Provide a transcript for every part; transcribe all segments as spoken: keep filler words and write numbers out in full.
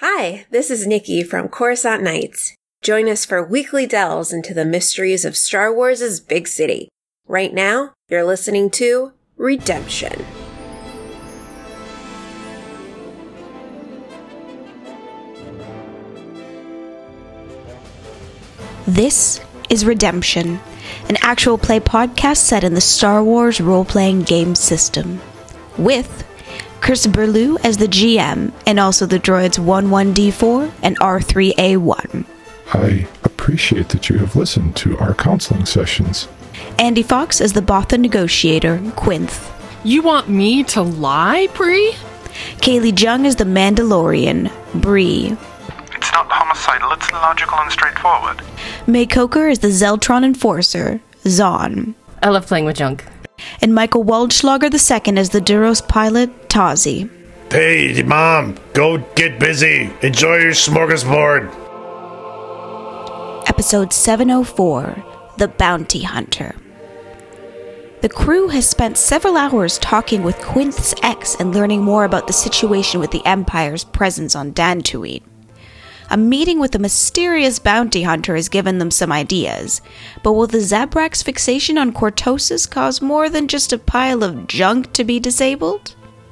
Hi, this is Nikki from Coruscant Nights. Join us for weekly delves into the mysteries of Star Wars' big city. Right now, you're listening to Redemption. This is Redemption, an actual play podcast set in the Star Wars role-playing game system, with Chris Burlew as the G M, and also the droids one one D four and R three A one. I appreciate that you have listened to our counseling sessions. Andy Fox as the Botha negotiator, Quinth. You want me to lie, Bree? Kaylee Jung as the Mandalorian, Bree. It's not homicidal, it's logical and straightforward. May Coker as the Zeltron enforcer, Zahn. I love playing with junk. And Michael Waldschlager the second as the Duros pilot, Tazi. Hey, Mom, go get busy. Enjoy your smorgasbord. Episode seven oh four, The Bounty Hunter. The crew has spent several hours talking with Quinth's ex and learning more about the situation with the Empire's presence on Dantooine. A meeting with a mysterious bounty hunter has given them some ideas, but will the Zabrak's fixation on Cortosis cause more than just a pile of junk to be disabled?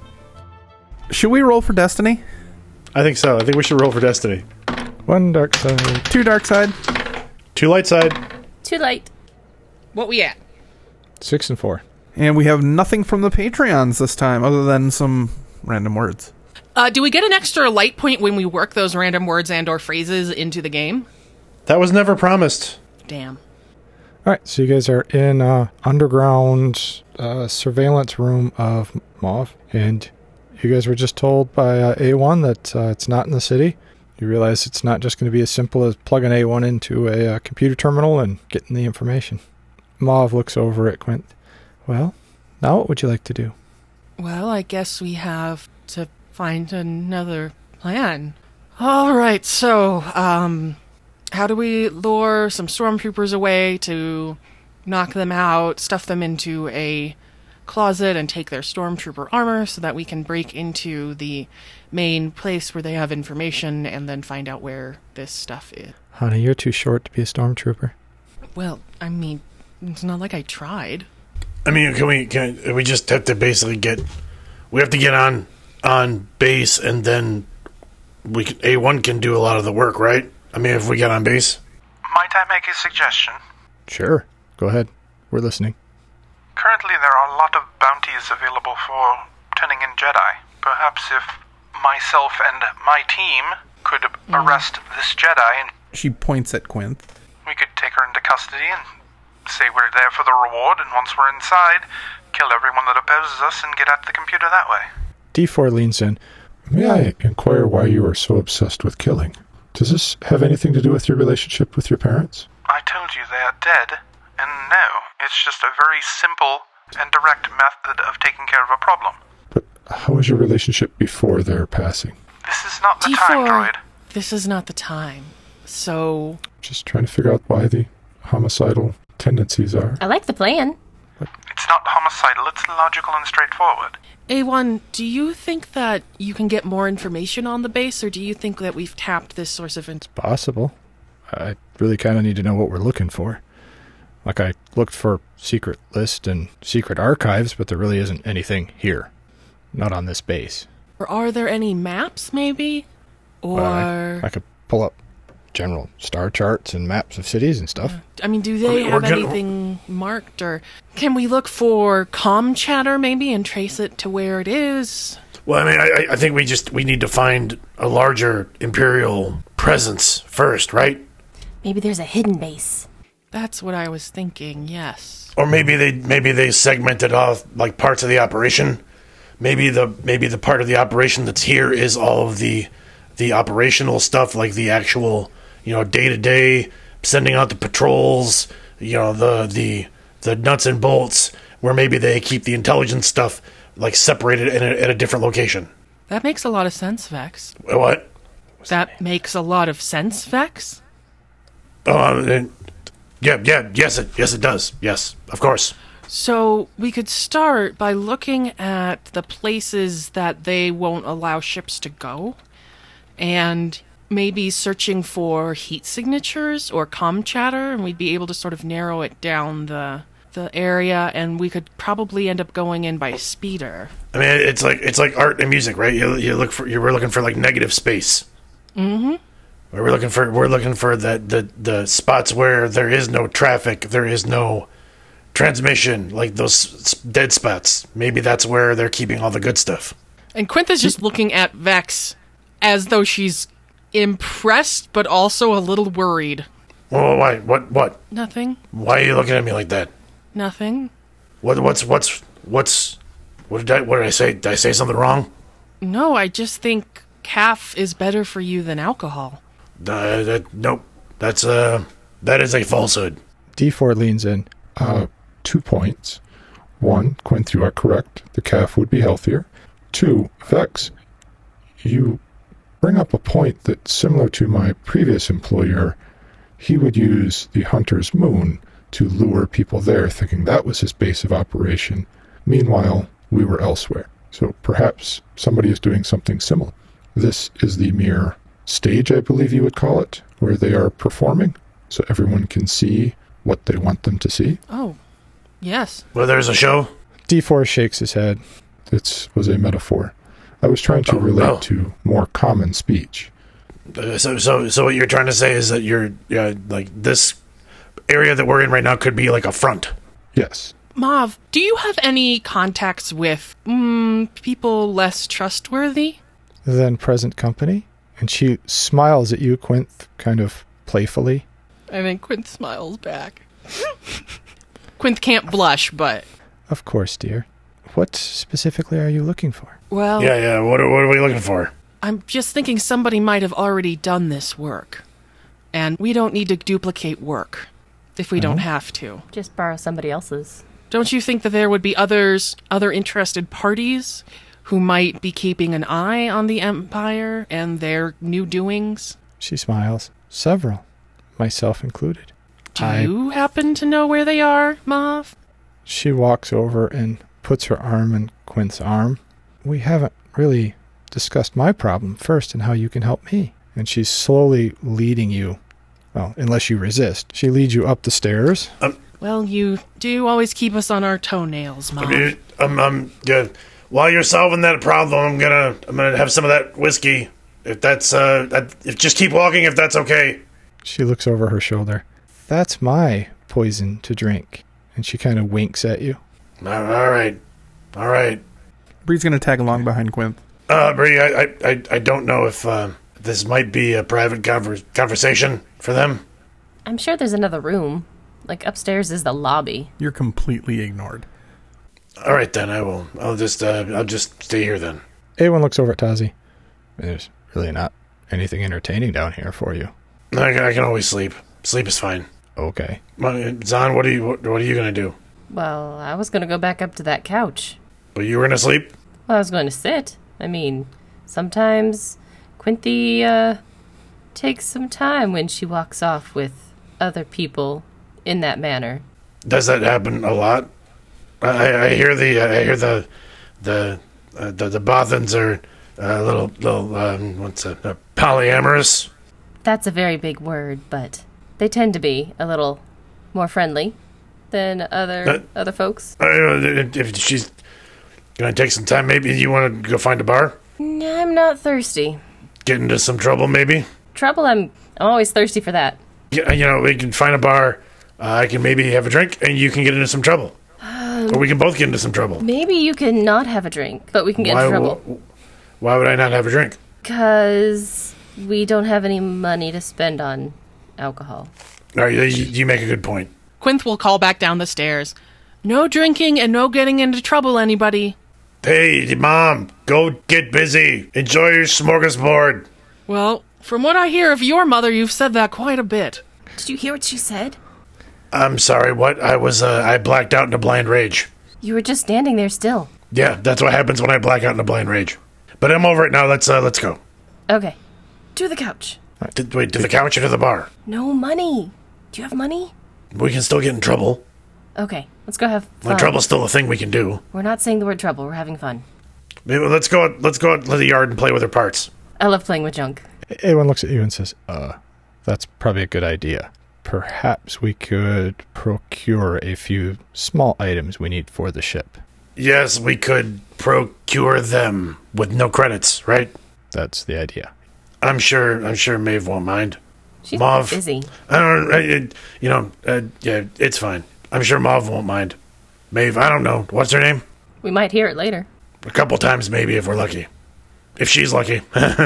Should we roll for Destiny? I think so. I think we should roll for Destiny. One dark side. Two dark side. Two light side. Too late. What we at? Six and four. And we have nothing from the Patreons this time, other than some random words. Uh, do we get an extra light point when we work those random words and or phrases into the game? That was never promised. Damn. All right, so you guys are in uh, underground uh, surveillance room of Mauve, and you guys were just told by uh, A one that uh, it's not in the city. You realize it's not just going to be as simple as plugging A one into a uh, computer terminal and getting the information. Mauve looks over at Quint. Well, now what would you like to do? Well, I guess we have to find another plan. All right, so, um, how do we lure some stormtroopers away to knock them out, stuff them into a closet, and take their stormtrooper armor so that we can break into the main place where they have information and then find out where this stuff is? Honey, you're too short to be a stormtrooper. Well, I mean, it's not like I tried. I mean, can we? Can we just have to basically get? We have to get on on base, and then we can, A one can do a lot of the work, right? I mean, if we get on base. Might I make a suggestion? Sure. Go ahead. We're listening. Currently there are a lot of bounties available for turning in Jedi. Perhaps if myself and my team could mm. arrest this Jedi and she points at Quinth. We could take her into custody and say we're there for the reward, and once we're inside, kill everyone that opposes us and get at the computer that way. D four leans in. May I inquire why you are so obsessed with killing? Does this have anything to do with your relationship with your parents? I told you they are dead, and no, it's just a very simple and direct method of taking care of a problem. But how was your relationship before their passing? This is not the D four, time, droid. This is not the time. So... Just trying to figure out why the homicidal tendencies are. I like the plan. It's not homicidal, it's logical and straightforward. A one, do you think that you can get more information on the base, or do you think that we've tapped this source of information? Possible. I really kind of need to know what we're looking for. Like, I looked for secret list and secret archives, but there really isn't anything here. Not on this base. Or are there any maps, maybe? Or... Well, I, I could pull up general star charts and maps of cities and stuff. Uh, I mean, do they have gonna... anything marked, or can we look for comm chatter, maybe, and trace it to where it is? Well, I mean, I, I think we just, we need to find a larger Imperial presence first, right? Maybe there's a hidden base. That's what I was thinking, yes. Or maybe they maybe they segmented off like parts of the operation. Maybe the maybe the part of the operation that's here is all of the the operational stuff, like the actual, you know, day to day sending out the patrols, you know, the the the nuts and bolts, where maybe they keep the intelligence stuff like separated in a, at a different location. That makes a lot of sense, Vex. What? That makes a lot of sense, Vex? Oh, uh, yeah, yeah, yes, it, yes, it does. Yes, of course. So we could start by looking at the places that they won't allow ships to go. and maybe searching for heat signatures or comm chatter, and we'd be able to sort of narrow it down the the area, and we could probably end up going in by speeder. I mean, it's like it's like art and music, right? You you look for you we're looking for like negative space. Mm-hmm. We're looking for we're looking for the, the the spots where there is no traffic, there is no transmission, like those s- dead spots. Maybe that's where they're keeping all the good stuff. And Quintha's just looking at Vex as though she's impressed, but also a little worried. Well, why? What? What? Nothing. Why are you looking at me like that? Nothing. What? What's? What's? What's? What did I? What did I say? Did I say something wrong? No, I just think calf is better for you than alcohol. Uh, that, nope. That's uh. That is a falsehood. D four leans in. Uh, two points. One, Quinth, you are correct. The calf would be healthier. Two, Vex, you bring up a point that, similar to my previous employer, he would use the Hunter's Moon to lure people there, thinking that was his base of operation. Meanwhile, we were elsewhere. So perhaps somebody is doing something similar. This is the mere stage, I believe you would call it, where they are performing, so everyone can see what they want them to see. Oh, yes. Well, there's a show. D four shakes his head. This was a metaphor. I was trying to Oh, relate oh. to more common speech. Uh, so, so, so what you're trying to say is that you're, uh, like, this area that we're in right now could be like a front. Yes. Mav, do you have any contacts with mm, people less trustworthy? Then present company. And she smiles at you, Quinth, kind of playfully. I think Quinth smiles back. Quinth can't blush, but... Of course, dear. What specifically are you looking for? Well, Yeah, yeah. What are, what are we looking for? I'm just thinking somebody might have already done this work. And we don't need to duplicate work if we don't have to. Just borrow somebody else's. Don't you think that there would be others, other interested parties who might be keeping an eye on the Empire and their new doings? She smiles. Several. Myself included. Do I- you happen to know where they are, Mav? She walks over and puts her arm in Quinth's arm. We haven't really discussed my problem first and how you can help me. And she's slowly leading you. Well, unless you resist. She leads you up the stairs. Well, you do always keep us on our toenails, Mav. I mean, I'm, I'm, yeah, while you're solving that problem, I'm gonna, I'm gonna have some of that whiskey. If that's, uh, that, if just keep walking, if that's okay. She looks over her shoulder. That's my poison to drink. And she kind of winks at you. All all right, all right. Bree's gonna tag along behind Quinth. Uh, Bree, I, I, I, I don't know if uh, this might be a private conver- conversation for them. I'm sure there's another room. Like, upstairs is the lobby. You're completely ignored. All right, then I will. I'll just, uh, I'll just stay here then. A one looks over at Tazi. There's really not anything entertaining down here for you. I, can- I can always sleep. Sleep is fine. Okay. My- Zahn, what are you, what, what are you gonna do? Well, I was gonna go back up to that couch. But you were gonna sleep? Well, I was going to sit. I mean, sometimes Quinthy, uh, takes some time when she walks off with other people in that manner. Does that happen a lot? I, I hear the, I hear the, the, uh, the, the Bothans are a little, little, um, what's it, uh, polyamorous. That's a very big word, but they tend to be a little more friendly than other Uh, other folks. I, uh, if she's gonna take some time, maybe you want to go find a bar, Nah, I'm not thirsty. get into some trouble, maybe. Trouble, I'm, I'm always thirsty for that. Yeah, you know, we can find a bar. Uh, I can maybe have a drink, and you can get into some trouble, or we can both get into some trouble. Maybe you can not have a drink, but we can get Why, in trouble. wh- why would I not have a drink? Because we don't have any money to spend on alcohol. All right, you, you make a good point. Quinth will call back down the stairs. No drinking and no getting into trouble, anybody. Hey, Mom, go get busy. Enjoy your smorgasbord. Well, from what I hear of your mother, you've said that quite a bit. Did you hear what she said? I'm sorry, what? I was, uh, I blacked out in a blind rage. You were just standing there still. Yeah, that's what happens when I black out in a blind rage. But I'm over it now. Let's, uh, let's go. Okay. To the couch. To, wait, to the couch or to the bar? No money. Do you have money? We can still get in trouble. Okay, let's go have fun. Like, trouble's still a thing we can do. We're not saying the word trouble. We're having fun. Maybe let's go out, let's go out to the yard and play with our parts. I love playing with junk. A one looks at you and says, uh, that's probably a good idea. Perhaps we could procure a few small items we need for the ship. Yes, we could procure them with no credits, right? That's the idea. I'm sure. I'm sure Maeve won't mind. She's Mauve, busy. I don't. I, it, you know. Uh, yeah, it's fine. I'm sure Mauve won't mind. Maeve, I don't know. What's her name? We might hear it later. A couple times, maybe, if we're lucky. If she's lucky.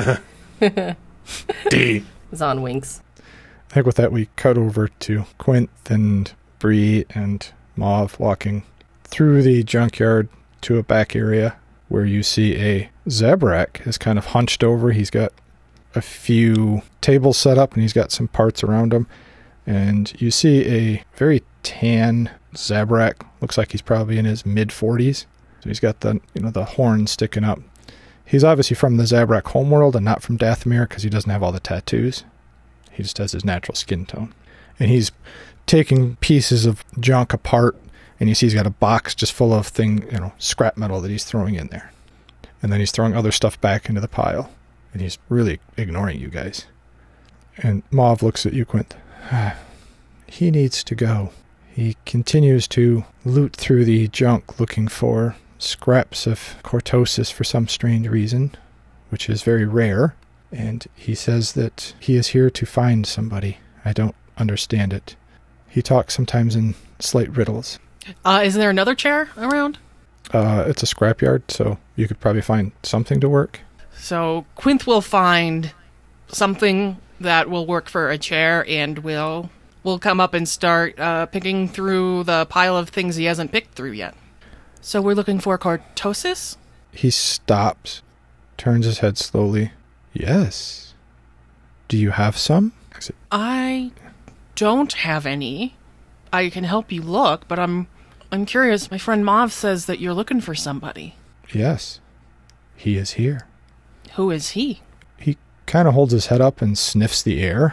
D. Zahn winks. I think with that we cut over to Quint and Bree and Mauve walking through the junkyard to a back area where you see a Zabrak is kind of hunched over. He's got a few tables set up and he's got some parts around him. And you see a very tan Zabrak. Looks like he's probably in his mid forties. So he's got the, you know, the horn sticking up. He's obviously from the Zabrak homeworld and not from Dathomir because he doesn't have all the tattoos. He just has his natural skin tone. And he's taking pieces of junk apart, and you see he's got a box just full of thing, you know, scrap metal that he's throwing in there. And then he's throwing other stuff back into the pile. And he's really ignoring you guys. And Mauve looks at you, Quint. He needs to go. He continues to loot through the junk looking for scraps of cortosis for some strange reason, which is very rare. And he says that he is here to find somebody. I don't understand it. He talks sometimes in slight riddles. Uh, is there another chair around? Uh, it's a scrapyard, so you could probably find something to work. So Quinth will find something that will work for a chair, and will will come up and start uh, picking through the pile of things he hasn't picked through yet. So we're looking for cortosis? He stops, turns his head slowly. Yes. Do you have some? I don't have any. I can help you look, but I'm I'm curious. My friend Mauve says that you're looking for somebody. Yes. He is here. Who is he? He kind of holds his head up and sniffs the air.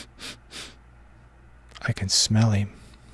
I can smell him.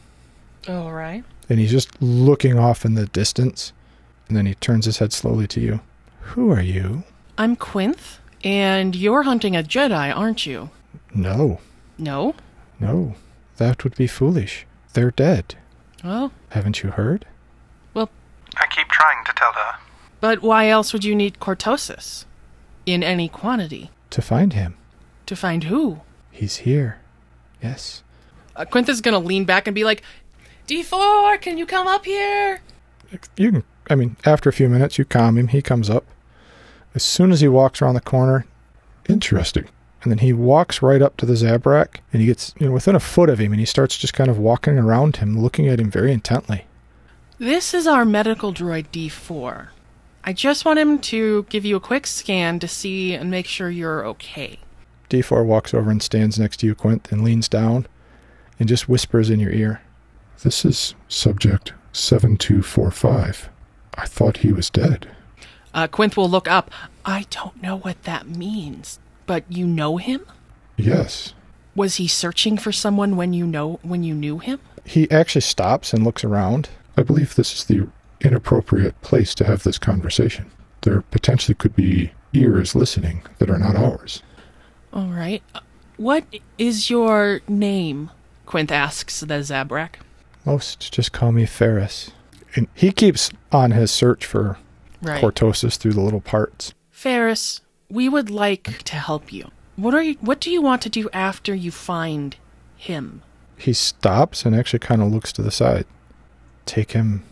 All right. And he's just looking off in the distance. And then he turns his head slowly to you. Who are you? I'm Quinth, and you're hunting a Jedi, aren't you? No. No? No. That would be foolish. They're dead. Well... Haven't you heard? Well... I keep trying to tell her. But why else would you need cortosis? In any quantity? To find him. To find who? He's here. Yes. Uh, Quinth is going to lean back and be like, D four, can you come up here? You can, I mean, after a few minutes, you calm him. He comes up. As soon as he walks around the corner, interesting. And then he walks right up to the Zabrak, and he gets, you know, within a foot of him, and he starts just kind of walking around him, looking at him very intently. This is our medical droid D four. I just want him to give you a quick scan to see and make sure you're okay. D four walks over and stands next to you, Quint, and leans down and just whispers in your ear. This is subject seven two four five. I thought he was dead. Uh, Quinth will look up. I don't know what that means, but you know him? Yes. Was he searching for someone when you know when you knew him? He actually stops and looks around. I believe this is the inappropriate place to have this conversation. There potentially could be ears listening that are not ours. All right. Uh, what is your name? Quinth asks the Zabrak. Most just call me Ferris. And he keeps on his search for right. cortosis through the little parts. Ferris, we would like to help you. What are you, what do you want to do after you find him? He stops and actually kind of looks to the side. Take him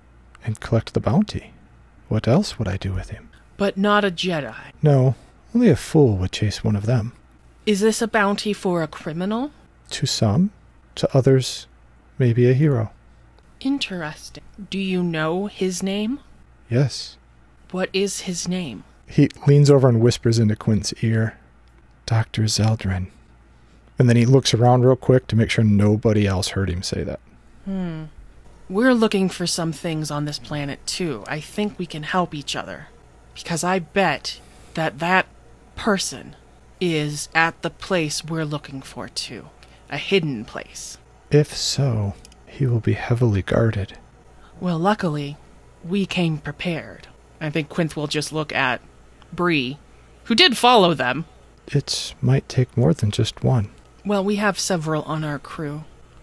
and collect the bounty. What else would I do with him? But not a Jedi. No, only a fool would chase one of them. Is this a bounty for a criminal? To some, to others, maybe a hero. Interesting. Do you know his name? Yes. What is his name? He leans over and whispers into Quint's ear, Doctor Zeldrin. And then he looks around real quick to make sure nobody else heard him say that. Hmm. We're looking for some things on this planet, too. I think we can help each other. Because I bet that that person is at the place we're looking for, too. A hidden place. If so, he will be heavily guarded. Well, luckily, we came prepared. I think Quinth will just look at Bree, who did follow them. It might take more than just one. Well, we have several on our crew,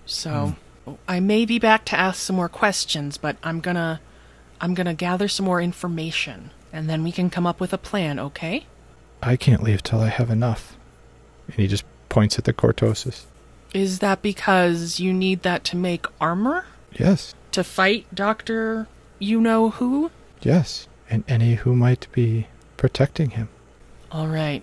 so mm. I may be back to ask some more questions, but I'm gonna, I'm gonna gather some more information, and then we can come up with a plan, okay? I can't leave till I have enough. And he just points at the cortosis. Is that because you need that to make armor? Yes. To fight Doctor You-Know-Who? Yes, and any who might be protecting him. All right.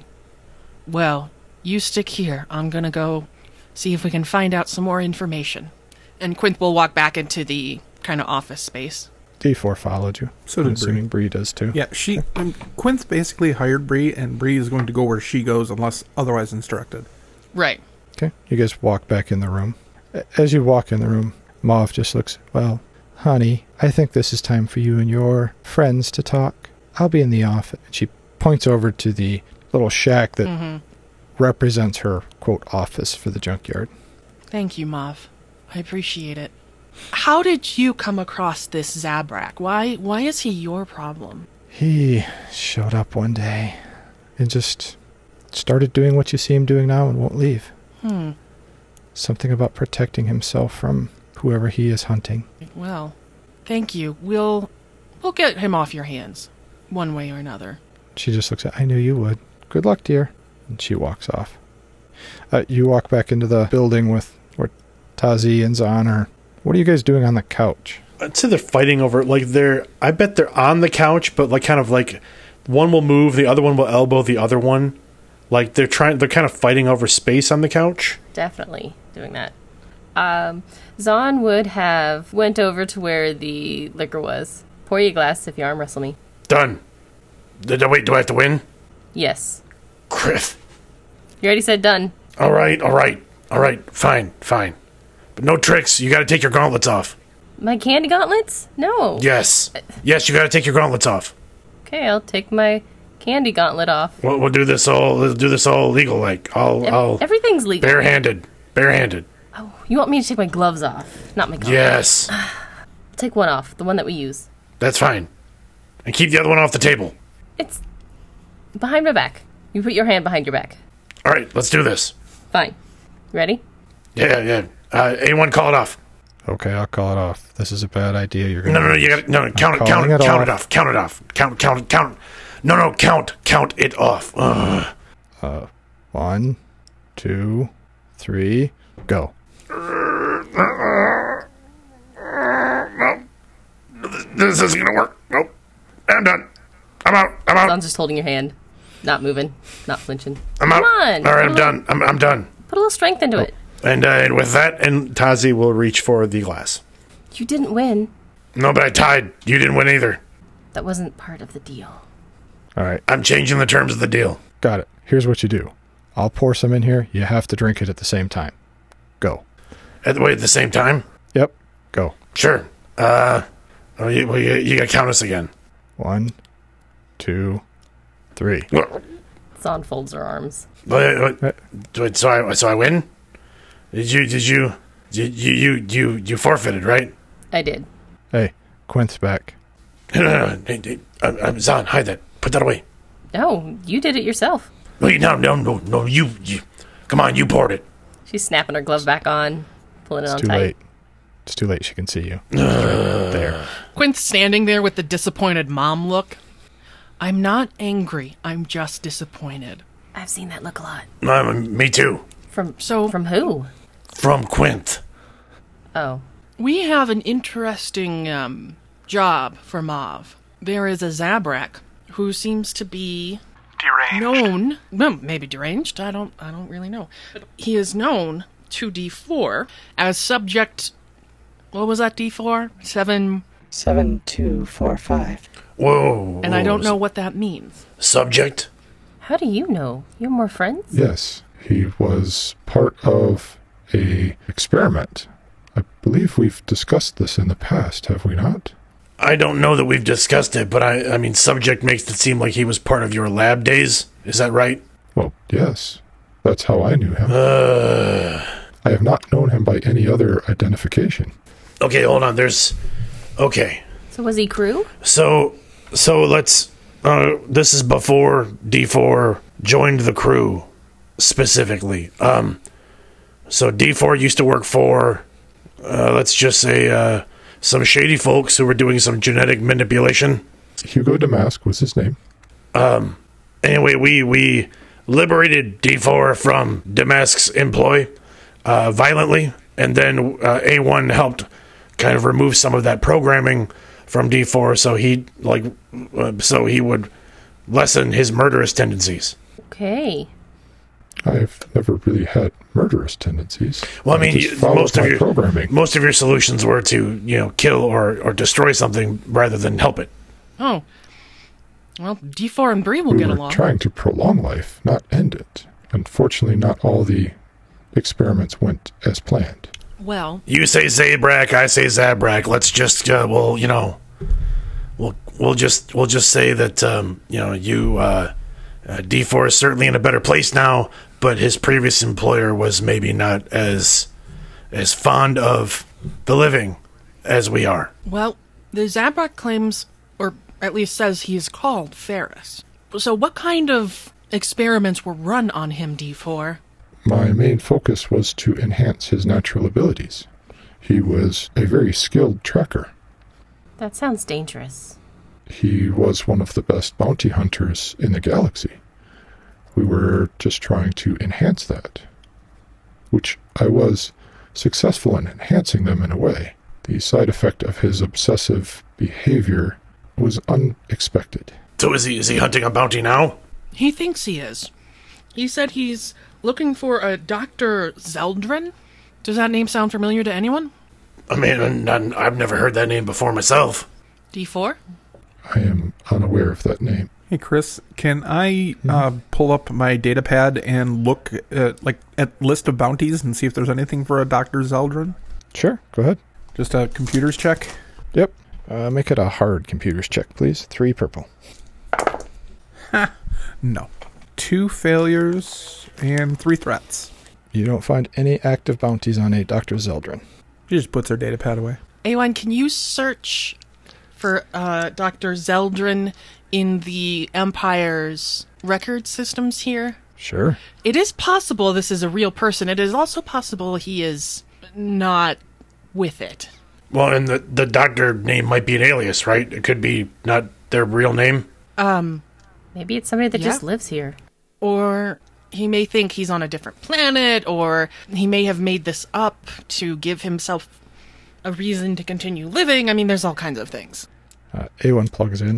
Well, you stick here. I'm gonna go see if we can find out some more information. And Quinth will walk back into the kind of office space. D four followed you. So I'm did Bree. assuming Bree does too. Yeah, she. Um, Quinth basically hired Bree, and Bree is going to go where she goes unless otherwise instructed. Right. Okay, you guys walk back in the room. As you walk in the room, Mauve just looks, well, honey, I think this is time for you and your friends to talk. I'll be in the office. And she points over to the little shack that mm-hmm. represents her, quote, office for the junkyard. Thank you, Mauve. I appreciate it. How did you come across this Zabrak? Why why is he your problem? He showed up one day and just started doing what you see him doing now and won't leave. Hmm. Something about protecting himself from whoever he is hunting. Well, thank you. We'll we'll get him off your hands, one way or another. She just looks at, I knew you would. Good luck, dear. And she walks off. Uh, you walk back into the building with where Tazi and Zahn are. What are you guys doing on the couch? I'd say they're fighting over, like, they're, I bet they're on the couch, but, like, kind of like, one will move, the other one will elbow the other one. Like, they're trying, they're kind of fighting over space on the couch. Definitely doing that. Um, Zahn would have went over to where the liquor was. Pour you a glass if you arm wrestle me. Done. D- d- wait, do I have to win? Yes. Krith. You already said done. All right, all right, all right, fine, fine. But no tricks, you gotta take your gauntlets off. My candy gauntlets? No. Yes. Yes, you gotta take your gauntlets off. Okay, I'll take my candy gauntlet off. We'll, we'll do this all, we'll do this all legal, like, I'll, Ev- I'll... Everything's legal. Barehanded. Barehanded. Oh, you want me to take my gloves off? Not my gauntlets. Yes. I'll take one off, the one that we use. That's fine. And keep the other one off the table. It's behind my back. You put your hand behind your back. All right, let's do this. Fine. Ready? Yeah, yeah. Uh, A one, call it off. Okay, I'll call it off. This is a bad idea. You're No, gonna... no, no, you gotta, no, no, count it, I'm count it, calling it count off. it off, count it off, count, count, count. No, no, count, count it off. Ugh. Uh, one, two, three, go. No, this isn't gonna work. Nope. I'm done. I'm out. I'm out. Zahn's just holding your hand. Not moving. Not flinching. I'm Come out. on. All right, Put I'm a done. I'm, I'm done. Put a little strength into it. And, uh, and with that, and Tazi will reach for the glass. You didn't win. No, but I tied. You didn't win either. That wasn't part of the deal. All right, I'm changing the terms of the deal. got it. Here's what you do. I'll pour some in here. You have to drink it at the same time. Go. At the, wait, at the same time? Yep, go. Sure. Uh, oh, you, well, you, you gotta count us again. One, two, three. Zahn folds her arms. Wait, wait, wait, so I so I win? Did you did you you you you you forfeited, right? I did. Hey, Quinth's back. No, no, no. Hey, hey, uh, uh, Zahn, hide that. Put that away. No, you did it yourself. Wait, no, no, no, no. You, you. Come on, you poured it. She's snapping her glove back on, pulling it It's on too tight. late. It's too late. She can see you. It's right there. Quinth's standing there with the disappointed mom look. I'm not angry. I'm just disappointed. I've seen that look a lot. Uh, me too. From So- from who? From Quinth. Oh, We have an interesting um, job for Mauve. There is a Zabrak who seems to be Deranged. known, well, maybe deranged. I don't, I don't really know. He is known to D four as subject. What was that D four? Seven. Seven, two, four, five. Whoa. And I don't know what that means. Subject. how do you know? You have more friends? Yes, he was part of a experiment. I believe we've discussed this in the past, have we not? I don't know that we've discussed it, but I, I mean, subject makes it seem like he was part of your lab days. Is that right? Well, yes. That's how I knew him. Uh. I have not known him by any other identification. Okay, hold on. There's. Okay. So was he crew? So, so let's Uh, this is before D four joined the crew, specifically. Um, so D four used to work for, uh, let's just say, uh, some shady folks who were doing some genetic manipulation. Hugo Damask was his name. Um, anyway, we, we liberated D four from Damask's employ, uh, violently, and then uh, A one helped kind of remove some of that programming from D four, so he like, uh, so he would lessen his murderous tendencies. Okay. I've never really had murderous tendencies. Well, I mean, just you, followed most of my your programming. most of your solutions were to, you know, kill or, or destroy something rather than help it. Oh. Well, D four and Bree will we get were along. trying to prolong life, not end it. Unfortunately, not all the experiments went as planned. Well, You say Zabrak, I say Zabrak. Let's just, uh, well, you know, we'll we'll just we'll just say that, um, you know, you uh, uh, D four is certainly in a better place now, but his previous employer was maybe not as as fond of the living as we are. well, the Zabrak claims, or at least says he's called Ferris. So what kind of experiments were run on him, D four? My main focus was to enhance his natural abilities. He was a very skilled tracker. That sounds dangerous. He was one of the best bounty hunters in the galaxy. We were just trying to enhance that, which I was successful in enhancing them in a way. The side effect of his obsessive behavior was unexpected. So is he is he hunting a bounty now? He thinks he is. He said he's looking for a Doctor Zeldrin. Does that name sound familiar to anyone? I mean, I'm- I've never heard that name before myself. D four? I am unaware of that name. Hey, Chris, can I uh, pull up my data pad and look at, like, at list of bounties and see if there's anything for a Doctor Zeldrin? Sure, go ahead. Just a computers check? Yep. Uh, make it a hard computers check, please. Three purple. No. Two failures and three threats. You don't find any active bounties on a Doctor Zeldrin. She just puts her data pad away. A one, can you search for uh, Doctor Zeldrin in the Empire's record systems here? Sure. It is possible this is a real person. It is also possible he is not with it. Well, and the the doctor name might be an alias, right? It could be not their real name. Um, Maybe it's somebody that Yeah. just lives here. or he may think he's on a different planet, or he may have made this up to give himself a reason to continue living. I mean, there's all kinds of things. Uh, A one plugs in.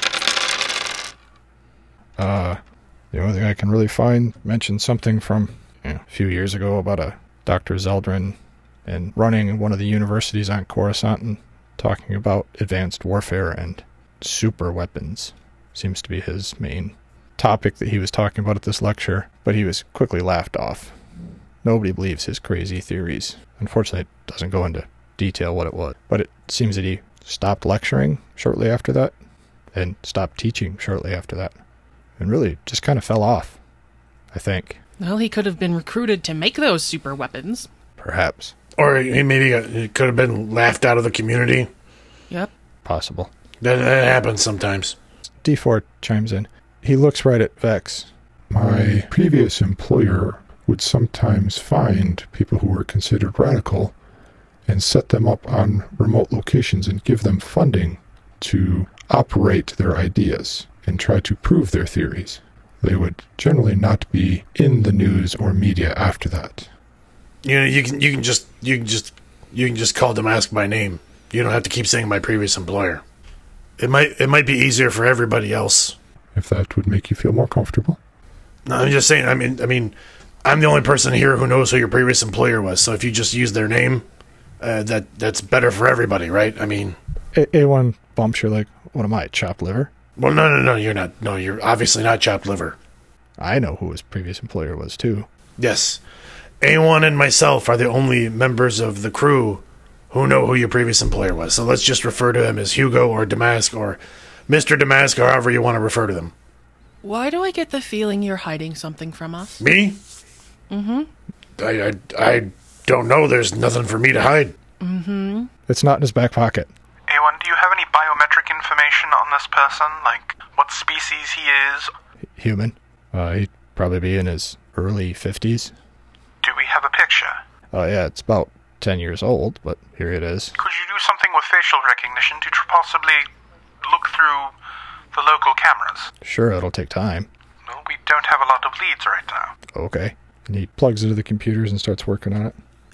Uh, the only thing I can really find mentions something from you know, a few years ago about a Doctor Zeldrin and running one of the universities on Coruscant and talking about advanced warfare and super weapons. Seems to be his main topic that he was talking about at this lecture, but he was quickly laughed off. Nobody believes his crazy theories. Unfortunately, it doesn't go into detail what it was, but it seems that he stopped lecturing shortly after that and stopped teaching shortly after that and really just kind of fell off, I think. Well, he could have been recruited to make those super weapons. Perhaps. Or he maybe got, he could have been laughed out of the community. Yep. Possible. That, that happens sometimes. D four chimes in. He looks right at Vex. My previous employer would sometimes find people who were considered radical and set them up on remote locations and give them funding to operate their ideas and try to prove their theories. They would generally not be in the news or media after that. You know, you can you can just you can just you can just call Damask by name. You don't have to keep saying my previous employer. It might it might be easier for everybody else. If that would make you feel more comfortable. No, I'm just saying. I mean, I mean, I'm the only person here who knows who your previous employer was. So if you just use their name, uh, that that's better for everybody, right? I mean, A- A1 bumps you like, what am I, chopped liver? well, no, no, no, you're not. No, you're obviously not chopped liver. I know who his previous employer was, too. Yes, A one and myself are the only members of the crew who know who your previous employer was. So let's just refer to him as Hugo or Damask or Mister Damask or however you want to refer to them. Why do I get the feeling you're hiding something from us? Me? Mm-hmm. I, I, I don't know. There's nothing for me to hide. Mm-hmm. It's not in his back pocket. A one, do you have any biometric information on this person? Like, what species he is? Human. Uh, he'd probably be in his early fifties. Do we have a picture? Oh, uh, yeah, it's about ten years old, but here it is. Could you do something with facial recognition to tr- possibly look through the local cameras? Sure, it'll take time. Well, we don't have a lot of leads right now. Okay. And he plugs into the computers and starts working on it.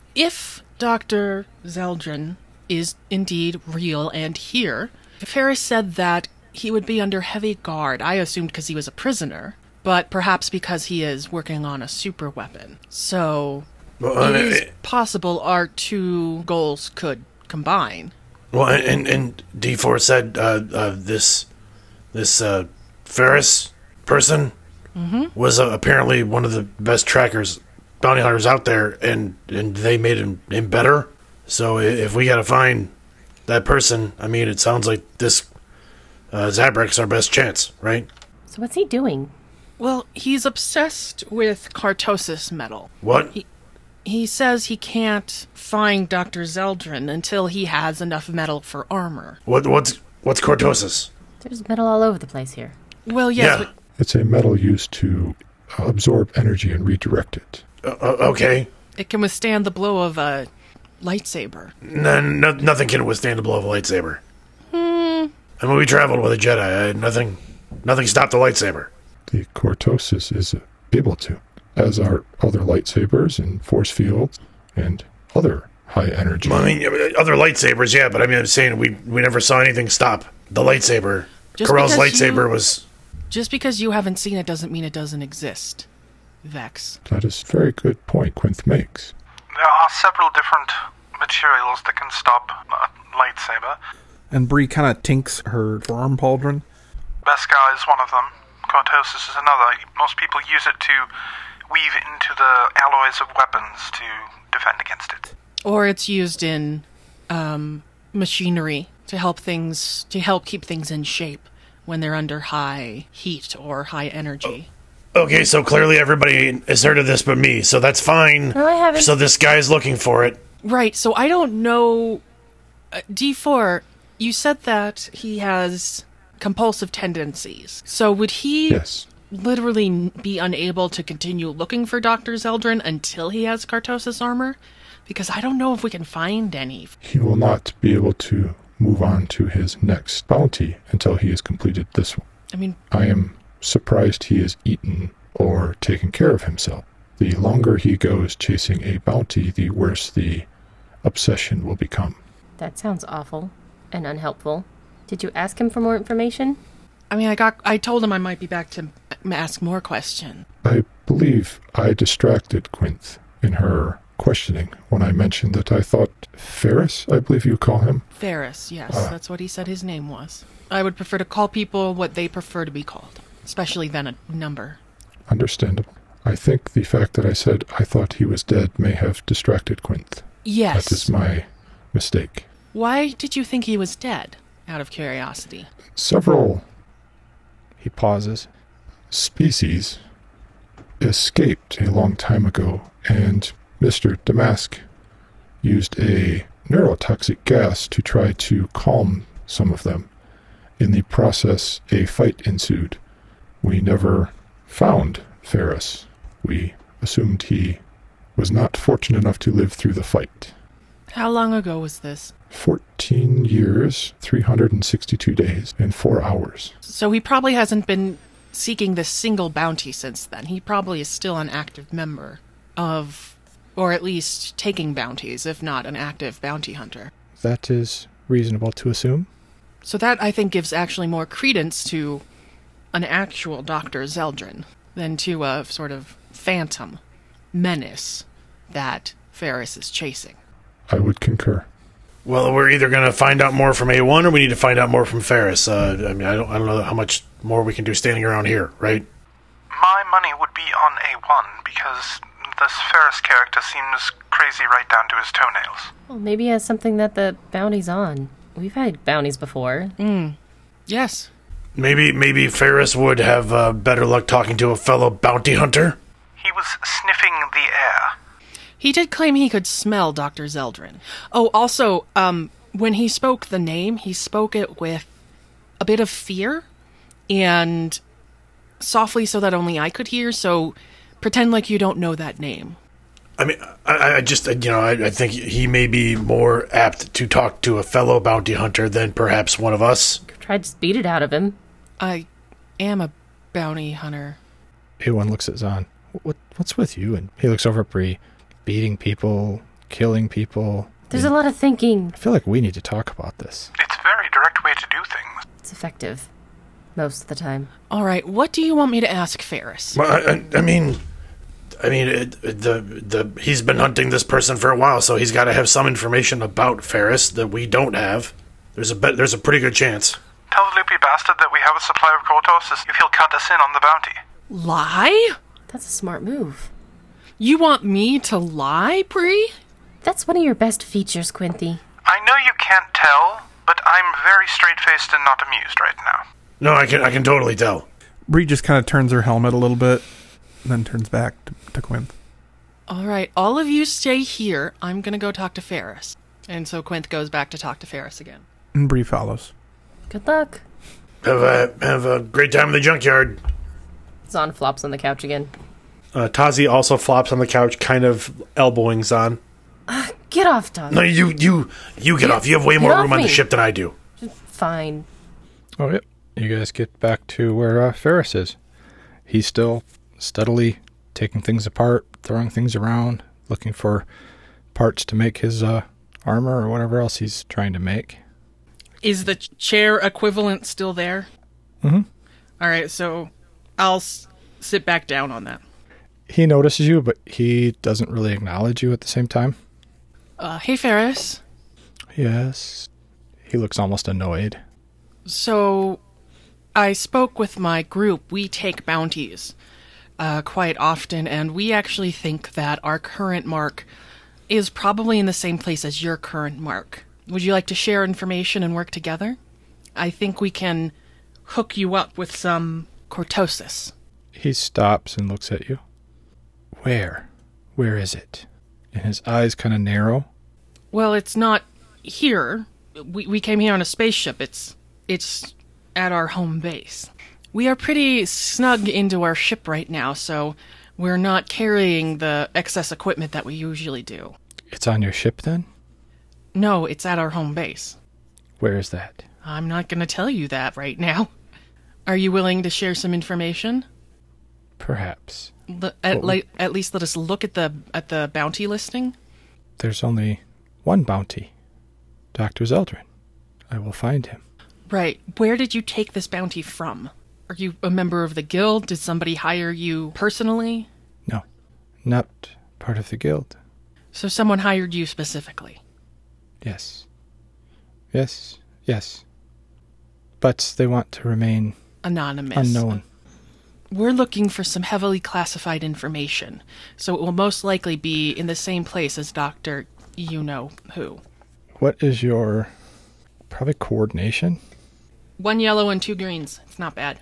If Doctor Zeldrin is indeed real and here, Ferris said that he would be under heavy guard. I assumed because he was a prisoner, but perhaps because he is working on a super weapon. So Well, it is it, possible our two goals could combine. well, and and D four said uh, uh, this this uh, Ferris person Mm-hmm. was uh, apparently one of the best trackers, bounty hunters out there, and, and they made him, him better. So i- if we gotta find that person, I mean, it sounds like this uh, Zabrak's our best chance, right? So what's he doing? Well, he's obsessed with Cartosis metal. What? He, he says he can't find Doctor Zeldrin until he has enough metal for armor. What? What's what's cortosis? There's metal all over the place here. Well, yes, Yeah. but It's a metal used to uh, absorb energy and redirect it. Uh, uh, okay. it can withstand the blow of a lightsaber. No, no, nothing can withstand the blow of a lightsaber. Hmm. And when we traveled with a Jedi, uh, nothing, nothing stopped the lightsaber. The cortosis is able to, as are other lightsabers and force fields and other high energy. Well, I mean, other lightsabers, yeah, but I mean, I'm saying we we never saw anything stop the lightsaber. Just Corell's because lightsaber you- was. Just because you haven't seen it doesn't mean it doesn't exist, Vex. That is a very good point Quinth makes. There are several different materials that can stop a lightsaber. And Bree kind of tinks her forearm pauldron. Beskar is one of them. Cortosis is another. Most people use it to weave into the alloys of weapons to defend against it. Or it's used in um, machinery to help things to help keep things in shape when they're under high heat or high energy. Okay, so clearly everybody has heard of this but me, so that's fine. No, I haven't. So this guy's looking for it. Right, so I don't know. Uh, D four, you said that he has compulsive tendencies. So would he Yes. literally n- be unable to continue looking for Doctor Zeldrin until he has Cartosis armor? Because I don't know if we can find any. He will not be able to move on to his next bounty until he has completed this one. I mean, I am surprised he has eaten or taken care of himself. The longer he goes chasing a bounty, the worse the obsession will become. That sounds awful and unhelpful. Did you ask him for more information? I mean, I got. I told him I might be back to m- ask more questions. I believe I distracted Quinth in her questioning when I mentioned that I thought Ferris, I believe you call him. Ferris, yes, Ah. that's what he said his name was. I would prefer to call people what they prefer to be called, especially then a number. Understandable. I think the fact that I said I thought he was dead may have distracted Quinth. Yes. That is my mistake. Why did you think he was dead? Out of curiosity. Several He pauses. species escaped a long time ago, and Mister Damask used a neurotoxic gas to try to calm some of them. In the process, a fight ensued. We never found Ferris. We assumed he was not fortunate enough to live through the fight. How long ago was this? Fourteen years, three hundred sixty-two days, and four hours. So he probably hasn't been seeking this single bounty since then. He probably is still an active member of, or at least taking bounties, if not an active bounty hunter. That is reasonable to assume. So that, I think, gives actually more credence to an actual Doctor Zeldrin than to a sort of phantom menace that Ferris is chasing. I would concur. Well, we're either going to find out more from A one or we need to find out more from Ferris. Uh, I mean, I don't, I don't know how much more we can do standing around here, right? My money would be on A one because this Ferris character seems crazy right down to his toenails. Well, maybe he has something that the bounty's on. We've had bounties before. Mm. Yes. Maybe, maybe Ferris would have uh, better luck talking to a fellow bounty hunter. He was sniffing the air. He did claim he could smell Doctor Zeldrin. Oh, also, um, when he spoke the name, he spoke it with a bit of fear and softly so that only I could hear, so pretend like you don't know that name. I mean, I, I just, you know, I, I think he may be more apt to talk to a fellow bounty hunter than perhaps one of us. Try to beat it out of him. I am a bounty hunter. A one looks at Zahn. What, what's with you? And he looks over at Bree. Beating people, killing people. There's I mean, a lot of thinking. I feel like we need to talk about this. It's a very direct way to do things. It's effective. Most of the time. All right, what do you want me to ask Ferris? Well, I, I mean, I mean, it, the the he's been hunting this person for a while, so he's got to have some information about Ferris that we don't have. There's a bet, there's a pretty good chance. Tell the loopy bastard that we have a supply of cortosis if he'll cut us in on the bounty. Lie? That's a smart move. You want me to lie, Bree? That's one of your best features, Quinty. I know you can't tell, but I'm very straight-faced and not amused right now. No, I can I can totally tell. Bree just kind of turns her helmet a little bit, and then turns back to, to Quinth. All right, all of you stay here. I'm going to go talk to Ferris. And so Quinth goes back to talk to Ferris again. And Bree follows. Good luck. Have a, have a great time in the junkyard. Zahn flops on the couch again. Uh, Tazi also flops on the couch, kind of elbowing Zahn. Uh, get off, Tazi. No, you you you get, get off. You have way more room me. on the ship than I do. Fine. Oh, yep. You guys get back to where uh, Ferris is. He's still steadily taking things apart, throwing things around, looking for parts to make his uh, armor or whatever else he's trying to make. Is the chair equivalent still there? Mm-hmm. All right, so I'll s- sit back down on that. He notices you, but he doesn't really acknowledge you at the same time. Uh, hey, Ferris. Yes. He looks almost annoyed. So, I spoke with my group. We take bounties uh, quite often, and we actually think that our current mark is probably in the same place as your current mark. Would you like to share information and work together? I think we can hook you up with some cortosis. He stops and looks at you. Where? Where is it? And his eyes kind of narrow. Well, it's not here. We we came here on a spaceship. It's it's at our home base. We are pretty snug into our ship right now, so we're not carrying the excess equipment that we usually do. It's on your ship, then? No, it's at our home base. Where is that? I'm not going to tell you that right now. Are you willing to share some information? Perhaps. L- at, le- at least let us look at the at the bounty listing. There's only one bounty. Doctor Zeldrin. I will find him. Right. Where did you take this bounty from? Are you a member of the guild? Did somebody hire you personally? No. Not part of the guild. So someone hired you specifically? Yes. Yes. Yes. But they want to remain anonymous. Unknown. We're looking for some heavily classified information, so it will most likely be in the same place as Doctor You-Know-Who. What is your... probably coordination? One yellow and two greens. It's not bad.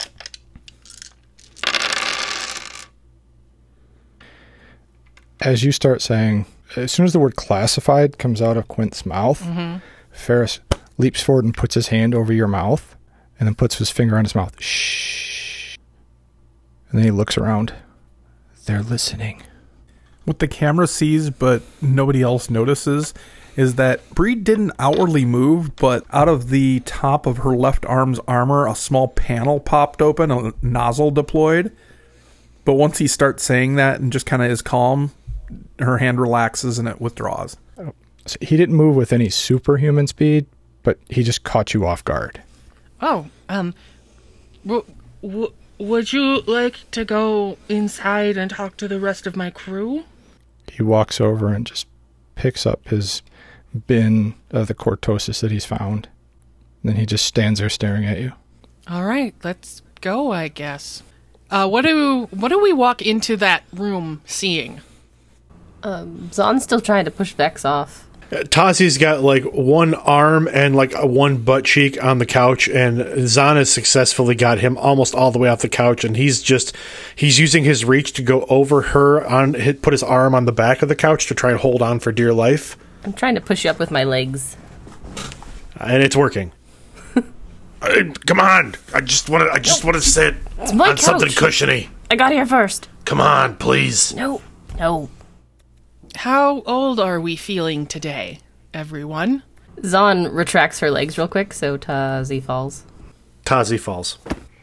As you start saying, as soon as the word classified comes out of Quinth's mouth, mm-hmm. Ferris leaps forward and puts his hand over your mouth, and then puts his finger on his mouth. Shh. And then he looks around. They're listening. What the camera sees, but nobody else notices, is that Bree didn't outwardly move, but out of the top of her left arm's armor, a small panel popped open, a nozzle deployed. But once he starts saying that and just kind of is calm, her hand relaxes and it withdraws. Oh, so he didn't move with any superhuman speed, but he just caught you off guard. Oh, um, w- w- would you like to go inside and talk to the rest of my crew? He walks over and just picks up his bin of the cortosis that he's found. And then he just stands there staring at you. All right, let's go, I guess. Uh, what do what do we walk into that room seeing? Um, Zahn's still trying to push Vex off. Tazi's got like one arm and like a one butt cheek on the couch, and Zahn has successfully got him almost all the way off the couch, and he's just he's using his reach to go over her on hit, put his arm on the back of the couch to try and hold on for dear life. I'm trying to push you up with my legs. And it's working. Uh, come on! I just want to. I just want to sit It's my on couch. something cushiony. I got here first. Come on, please. No, no. How old are we feeling today, everyone? Zahn retracts her legs real quick, so Tazi falls. Tazi falls.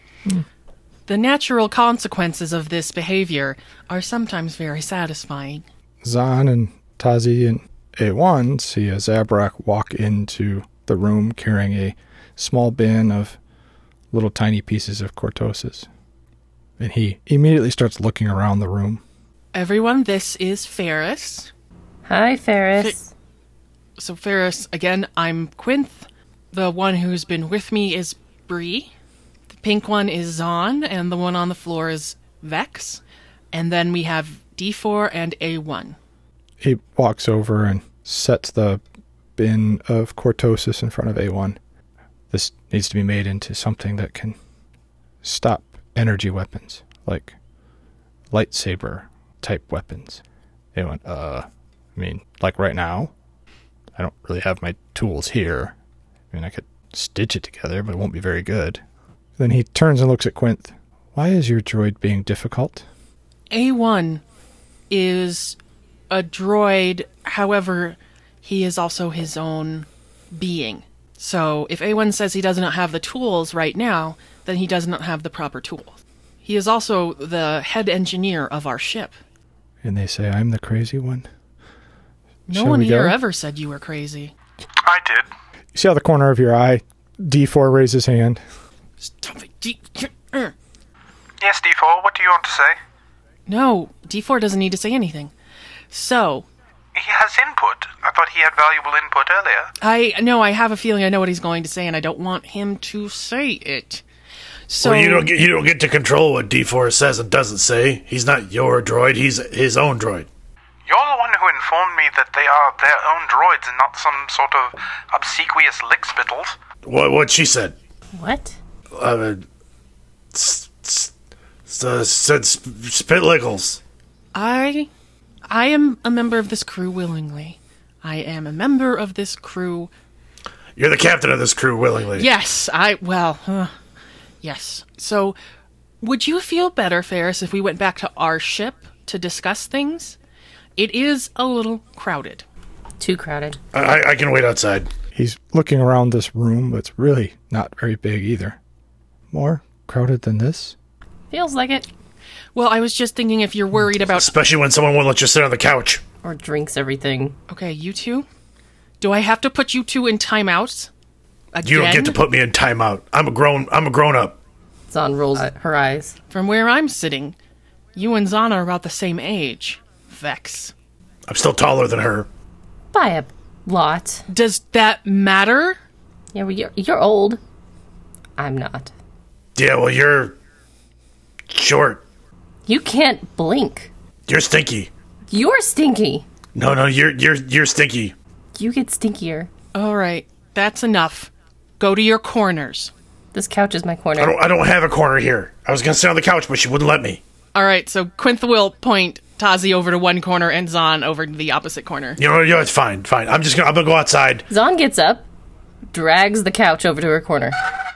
The natural consequences of this behavior are sometimes very satisfying. Zahn and Tazi and A one see a Zabrak walk into the room carrying a small bin of little tiny pieces of cortosis. And he immediately starts looking around the room. Everyone, this is Ferris. Hi, Ferris. So Ferris, again, I'm Quinth. The one who's been with me is Bree. The pink one is Zahn, and the one on the floor is Vex. And then we have D four and A one. He walks over and sets the bin of cortosis in front of A one. This needs to be made into something that can stop energy weapons, like lightsaber type weapons. A one, uh, I mean, like right now, I don't really have my tools here. I mean, I could stitch it together, but it won't be very good. Then he turns and looks at Quinth. Why is your droid being difficult? A one is a droid, however, he is also his own being. So if A one says he does not have the tools right now, then he does not have the proper tools. He is also the head engineer of our ship. And they say I'm the crazy one? No Shall one we here go? ever said you were crazy. I did. You see out the corner of your eye, D four raises his hand. Stop it, D- uh. Yes, D four, what do you want to say? No, D four doesn't need to say anything. So, He has input. I thought he had valuable input earlier. I no, I have a feeling I know what he's going to say, and I don't want him to say it. So Well, you don't get you don't get to control what D four says and doesn't say. He's not your droid. He's his own droid. You're the one who informed me that they are their own droids and not some sort of obsequious lickspittles. What what she said? What? Uh, s- s- s- said sp- spitlickles. I I am a member of this crew willingly. I am a member of this crew. You're the captain of this crew willingly. Yes, I well, uh, yes. So, would you feel better, Ferris, if we went back to our ship to discuss things? It is a little crowded. Too crowded. I, I can wait outside. He's looking around this room, but it's really not very big either. More crowded than this? Feels like it. Well, I was just thinking if you're worried about... Especially when someone won't let you sit on the couch. Or drinks everything. Okay, you two? Do I have to put you two in timeouts? Again? You don't get to put me in timeout. I'm a grown. I'm a grown up. Zahn rolls her eyes. From where I'm sitting, you and Zahn are about the same age. Vex. I'm still taller than her. By a lot. Does that matter? Yeah, well, you're, you're old. I'm not. Yeah, well, you're short. You can't blink. You're stinky. You're stinky. No, no, you're you're you're stinky. You get stinkier. All right, that's enough. Go to your corners. This couch is my corner. I don't I don't have a corner here. I was gonna sit on the couch, but she wouldn't let me. All right, so Quinth will point Tazi over to one corner and Zahn over to the opposite corner. You know, you know, it's fine, fine. I'm just gonna I'm gonna go outside. Zahn gets up, drags the couch over to her corner.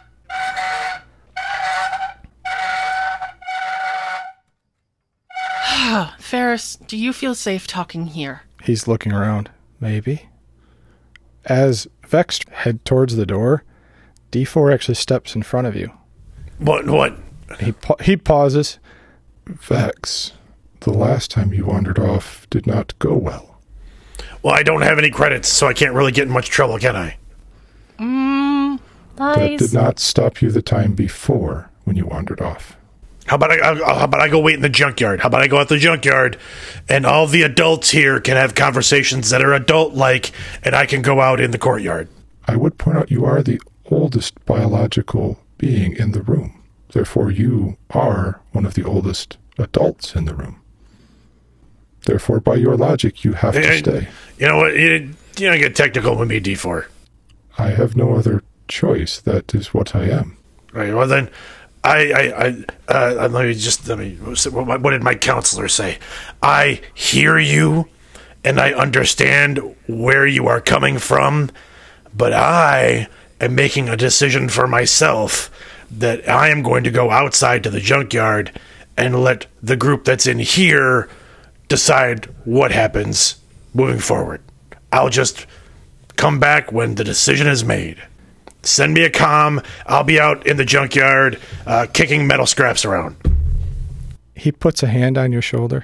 Ferris, do you feel safe talking here? He's looking around. Maybe. As Vex head towards the door, D four actually steps in front of you. What? What? He pa- he pauses. Vex, the last time you wandered off did not go well. Well, I don't have any credits, so I can't really get in much trouble, can I? Mmm. That Lies. did not stop you the time before when you wandered off. How about I? How about I go wait in the junkyard? How about I go out the junkyard, and all the adults here can have conversations that are adult-like, and I can go out in the courtyard. I would point out you are the oldest biological being in the room. Therefore, you are one of the oldest adults in the room. Therefore, by your logic, you have to And- stay. You know what? You, you don't get technical with me, D four. I have no other choice. That is what I am. Right. Well, then, I, I, I uh, let me just let me. What did my counselor say? I hear you, and I understand where you are coming from, but I am making a decision for myself that I am going to go outside to the junkyard and let the group that's in here decide what happens moving forward. I'll just come back when the decision is made. Send me a comm. I'll be out in the junkyard uh, kicking metal scraps around. He puts a hand on your shoulder.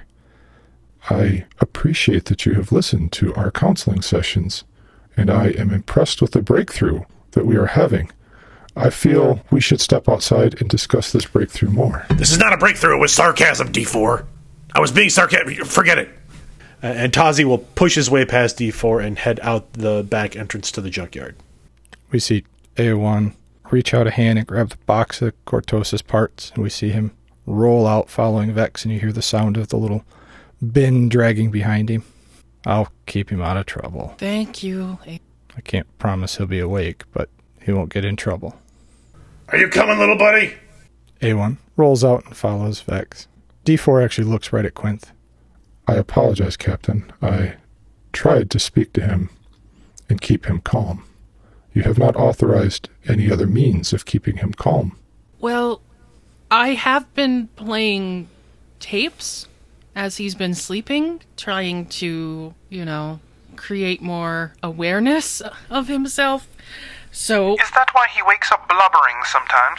I appreciate that you have listened to our counseling sessions, and I am impressed with the breakthrough that we are having. I feel we should step outside and discuss this breakthrough more. This is not a breakthrough. It was sarcasm, D four. I was being sarcastic. Forget it. Uh, and Tazi will push his way past D four and head out the back entrance to the junkyard. We see A one reach out a hand and grab the box of Cortosis parts, and we see him roll out following Vex, and you hear the sound of the little bin dragging behind him. I'll keep him out of trouble. Thank you. I can't promise he'll be awake, but he won't get in trouble. Are you coming, little buddy? A one rolls out and follows Vex. D four actually looks right at Quinth. I apologize, Captain. I tried to speak to him and keep him calm. You have not authorized any other means of keeping him calm. Well, I have been playing tapes as he's been sleeping, trying to, you know, create more awareness of himself. So... Is that why he wakes up blubbering sometimes?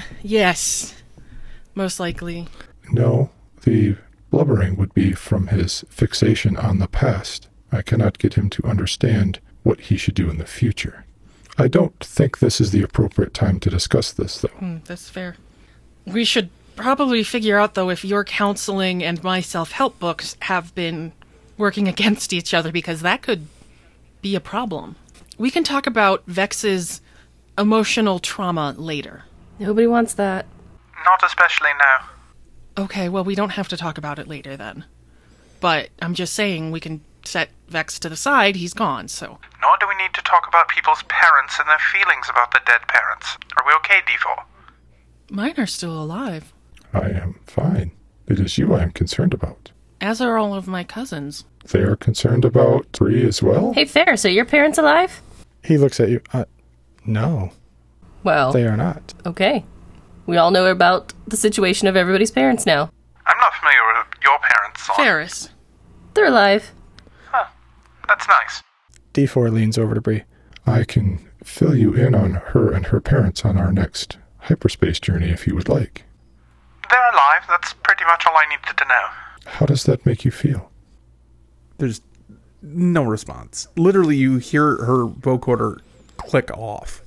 Yes, most likely. No, the blubbering would be from his fixation on the past. I cannot get him to understand what he should do in the future. I don't think this is the appropriate time to discuss this, though. Mm, that's fair. We should probably figure out, though, if your counseling and my self-help books have been working against each other, because that could be a problem. We can talk about Vex's emotional trauma later. Nobody wants that. Not especially now. Okay, well, we don't have to talk about it later, then. But I'm just saying we can set Vex to the side. He's gone, so... Nor do we need to talk about people's parents and their feelings about their dead parents. Are we okay, D four? Mine are still alive. I am fine. It is you I am concerned about. As are all of my cousins. They are concerned about Bree as well? Hey, Fair, so your parents alive? He looks at you. Uh, no. Well... They are not. Okay. We all know about the situation of everybody's parents now. I'm not familiar with your parents. So Ferris. They're alive. Huh. That's nice. D four leans over to Bree. I can fill you in on her and her parents on our next hyperspace journey if you would like. They're alive. That's pretty much all I needed to know. How does that make you feel? There's no response. Literally, you hear her vocoder click off.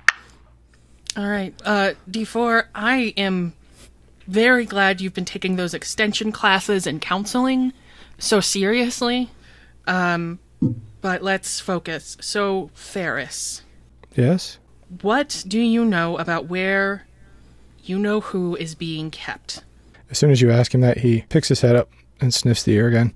All right, uh, D four, I am very glad you've been taking those extension classes and counseling so seriously. Um, but let's focus. So, Ferris. Yes? What do you know about where you know who is being kept? As soon as you ask him that, he picks his head up and sniffs the air again.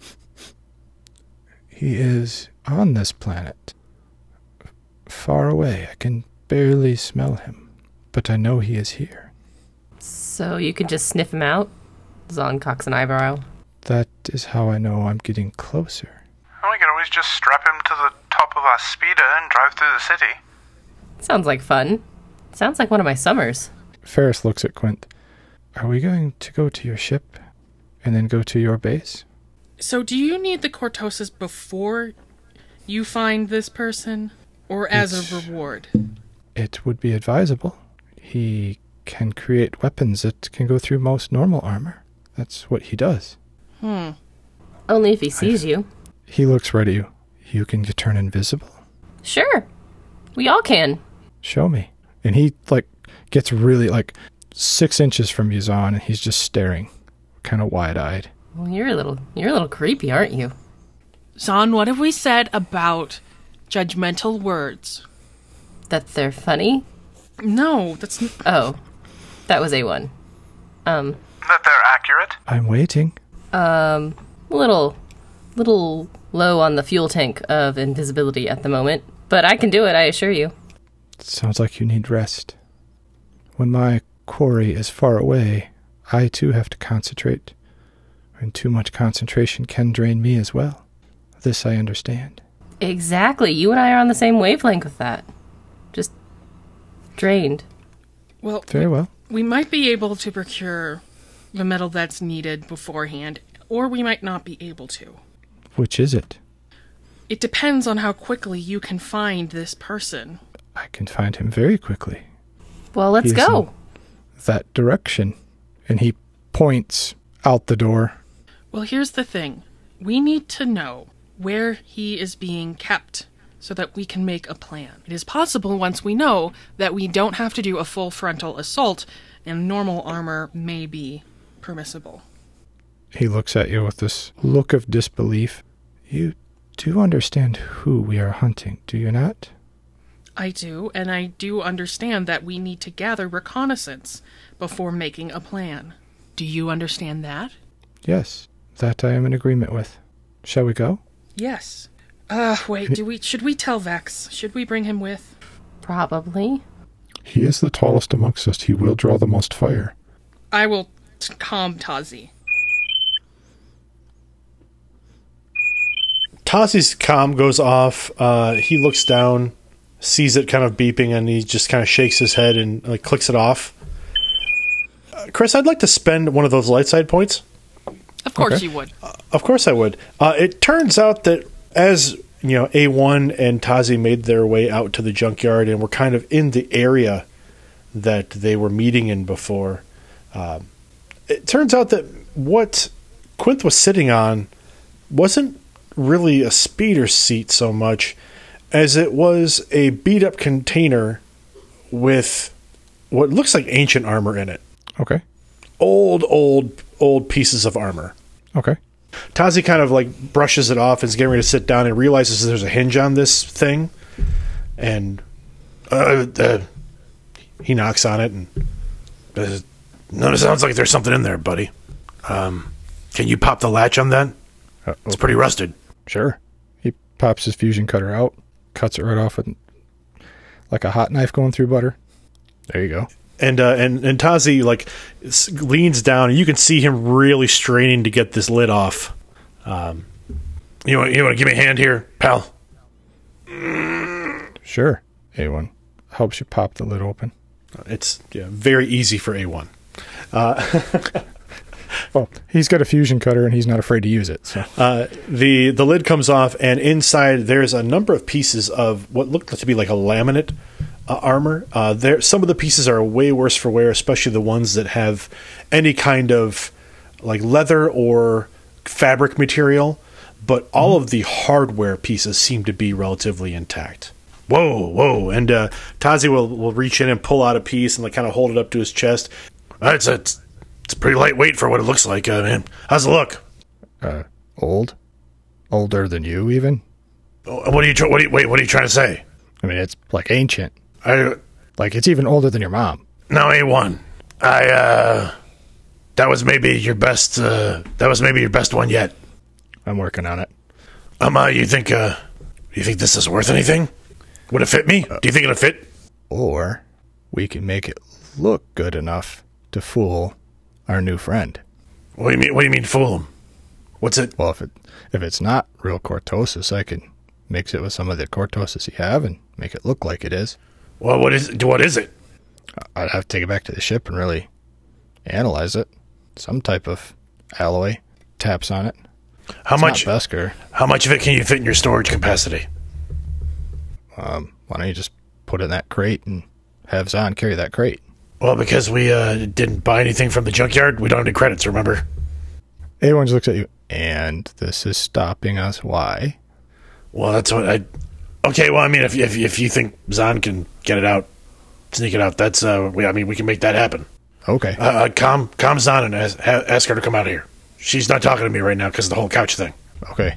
He is on this planet. Far away. I can barely smell him, but I know he is here. So you can just sniff him out? Zahn cocks an eyebrow. That is how I know I'm getting closer. We could always just strap him to the top of our speeder and drive through the city. Sounds like fun. Sounds like one of my summers. Ferris looks at Quint. Are we going to go to your ship and then go to your base? So do you need the Cortosis before you find this person, or as it's, a reward? It would be advisable. He can create weapons that can go through most normal armor. That's what he does. Hmm. Only if he sees you. He looks right at you. You can turn invisible? Sure. We all can. Show me. And he, like, gets really, like, six inches from you, Zahn, and he's just staring, kind of wide-eyed. Well, you're a little, you're a little creepy, aren't you? Zahn, what have we said about judgmental words? That they're funny? No, that's... N- oh. That was A one. Um... That they're accurate? I'm waiting. Um, little, little low on the fuel tank of invisibility at the moment. But I can do it, I assure you. Sounds like you need rest. When my quarry is far away, I too have to concentrate. And too much concentration can drain me as well. This I understand. Exactly. You and I are on the same wavelength with that. Just drained. Well, Very well. we might be able to procure the metal that's needed beforehand, or we might not be able to. Which is it? It depends on how quickly you can find this person. I can find him very quickly. Well, let's He's go. in that direction. And he points out the door. Well, here's the thing. We need to know where he is being kept so that we can make a plan. It is possible once we know that we don't have to do a full frontal assault and normal armor may be permissible. He looks at you with this look of disbelief. You do understand who we are hunting, do you not? I do, and I do understand that we need to gather reconnaissance before making a plan. Do you understand that? Yes, that I am in agreement with. Shall we go? Yes. Uh, wait, do we should we tell Vex? Should we bring him with? Probably. He is the tallest amongst us. He will draw the most fire. I will t- calm Tazi. Tazi's comm goes off. Uh, he looks down, sees it kind of beeping, and he just kind of shakes his head and like clicks it off. Uh, Chris, I'd like to spend one of those light side points. Of course Okay. you would. Uh, of course I would. Uh, it turns out that as you know, A one and Tazi made their way out to the junkyard and were kind of in the area that they were meeting in before. Um, it turns out that what Quinth was sitting on wasn't really a speeder seat so much as it was a beat up container with what looks like ancient armor in it. Okay. Old, old, old pieces of armor. Okay. Tazi kind of like brushes it off and is getting ready to sit down and realizes there's a hinge on this thing. And uh, uh, he knocks on it and uh, no, it sounds like there's something in there, buddy. Um, can you pop the latch on that? Uh, It's pretty rusted. Sure. He pops his fusion cutter out, cuts it right off with like a hot knife going through butter. There you go. And uh, and and Tazi like s- leans down, and you can see him really straining to get this lid off. Um, you want you want to give me a hand here, pal? Sure. A one helps you pop the lid open. It's yeah, very easy for A one. Uh, well, he's got a fusion cutter, and he's not afraid to use it. So uh, the the lid comes off, and inside there's a number of pieces of what looked to be like a laminate uh, armor. Uh, there, some of the pieces are way worse for wear, especially the ones that have any kind of like leather or fabric material. But all mm-hmm. of the hardware pieces seem to be relatively intact. Whoa, whoa! And uh, Tazi will will reach in and pull out a piece and like kind of hold it up to his chest. Uh, it's a it's, it's pretty lightweight for what it looks like. Uh, man, how's it look? Uh, old, older than you even. Oh, what are you? Tr- what are you? Wait, what are you trying to say? I mean, it's like ancient. I like it's even older than your mom. No, A one. I uh, that was maybe your best. Uh, that was maybe your best one yet. I'm working on it. Um, uh, you think? Uh, you think this is worth anything? Would it fit me? Do you think it'll fit? Or we can make it look good enough to fool our new friend. What do you mean? What do you mean fool him? What's it? Well, if it if it's not real cortosis, I can mix it with some of the cortosis you have and make it look like it is. Well, what is what is it? I'd have to take it back to the ship and really analyze it. Some type of alloy, taps on it. How It's much? Not Beskar. How much of it can you fit in your storage capacity? Um, why don't you just put it in that crate and have Zahn carry that crate? Well, because we uh, didn't buy anything from the junkyard, we don't have any credits, remember? A one just looks at you. And this is stopping us. Why? Well, that's what I... Okay, well, I mean, if if, if you think Zahn can get it out, sneak it out, that's... Uh, we, I mean, we can make that happen. Okay. Uh, uh, calm, calm Zahn and ask, ask her to come out here. She's not talking to me right now because of the whole couch thing. Okay.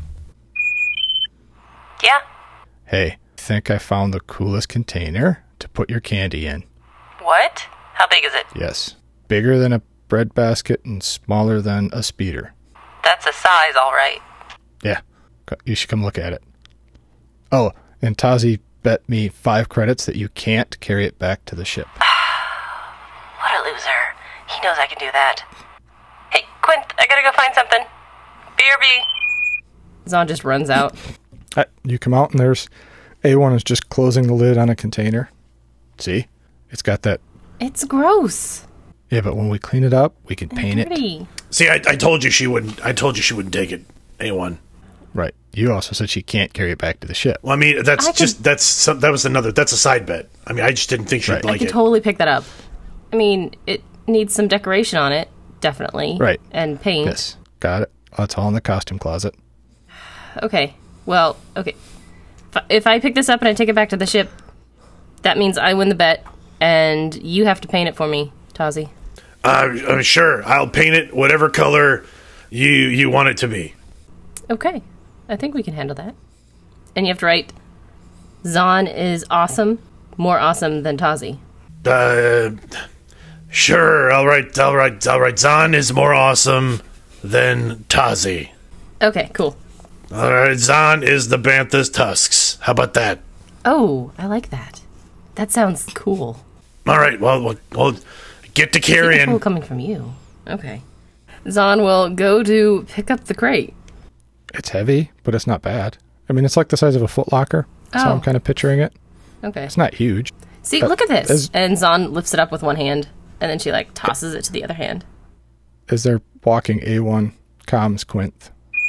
Yeah? Hey, think I found the coolest container to put your candy in. What? How big is it? Yes. Bigger than a breadbasket and smaller than a speeder. That's a size, all right. Yeah. You should come look at it. Oh, and Tazi bet me five credits that you can't carry it back to the ship. What a loser. He knows I can do that. Hey, Quint, I gotta go find something. B R B. Zahn just runs out. Uh, you come out and there's A one is just closing the lid on a container. See? It's got that. It's gross. Yeah, but when we clean it up, we can And paint it. dirty. See, I, I told you she wouldn't. I told you she wouldn't take it. A one. Right. You also said she can't carry it back to the ship. Well, I mean, that's I can- just that's some, that was another. That's a side bet. I mean, I just didn't think she'd Right. I like could it. totally pick that up. I mean, it needs some decoration on it, definitely. Right. And paint. Yes. Got it. That's all in the costume closet. Okay. Well, okay. If- If I pick this up and I take it back to the ship, that means I win the bet, and you have to paint it for me, Tazi. Uh, uh, sure, I'll paint it whatever color you you want it to be. Okay. I think we can handle that. And you have to write, Zahn is awesome, more awesome than Tazi. Uh, sure. All right. All right. All right. Zahn is more awesome than Tazi. Okay, cool. All right. Zahn is the Bantha's tusks. How about that? Oh, I like that. That sounds cool. All right. Well, we'll, we'll get to Cool carrying. coming from you. Okay. Zahn will go to pick up the crate. It's heavy, but it's not bad. I mean, it's like the size of a Foot Locker. That's how Oh. I'm kind of picturing it. Okay. It's not huge. See, Uh, look at this. is- And Zahn lifts it up with one hand, and then she, like, tosses it to the other hand. Is there walking A one comms, Quinth?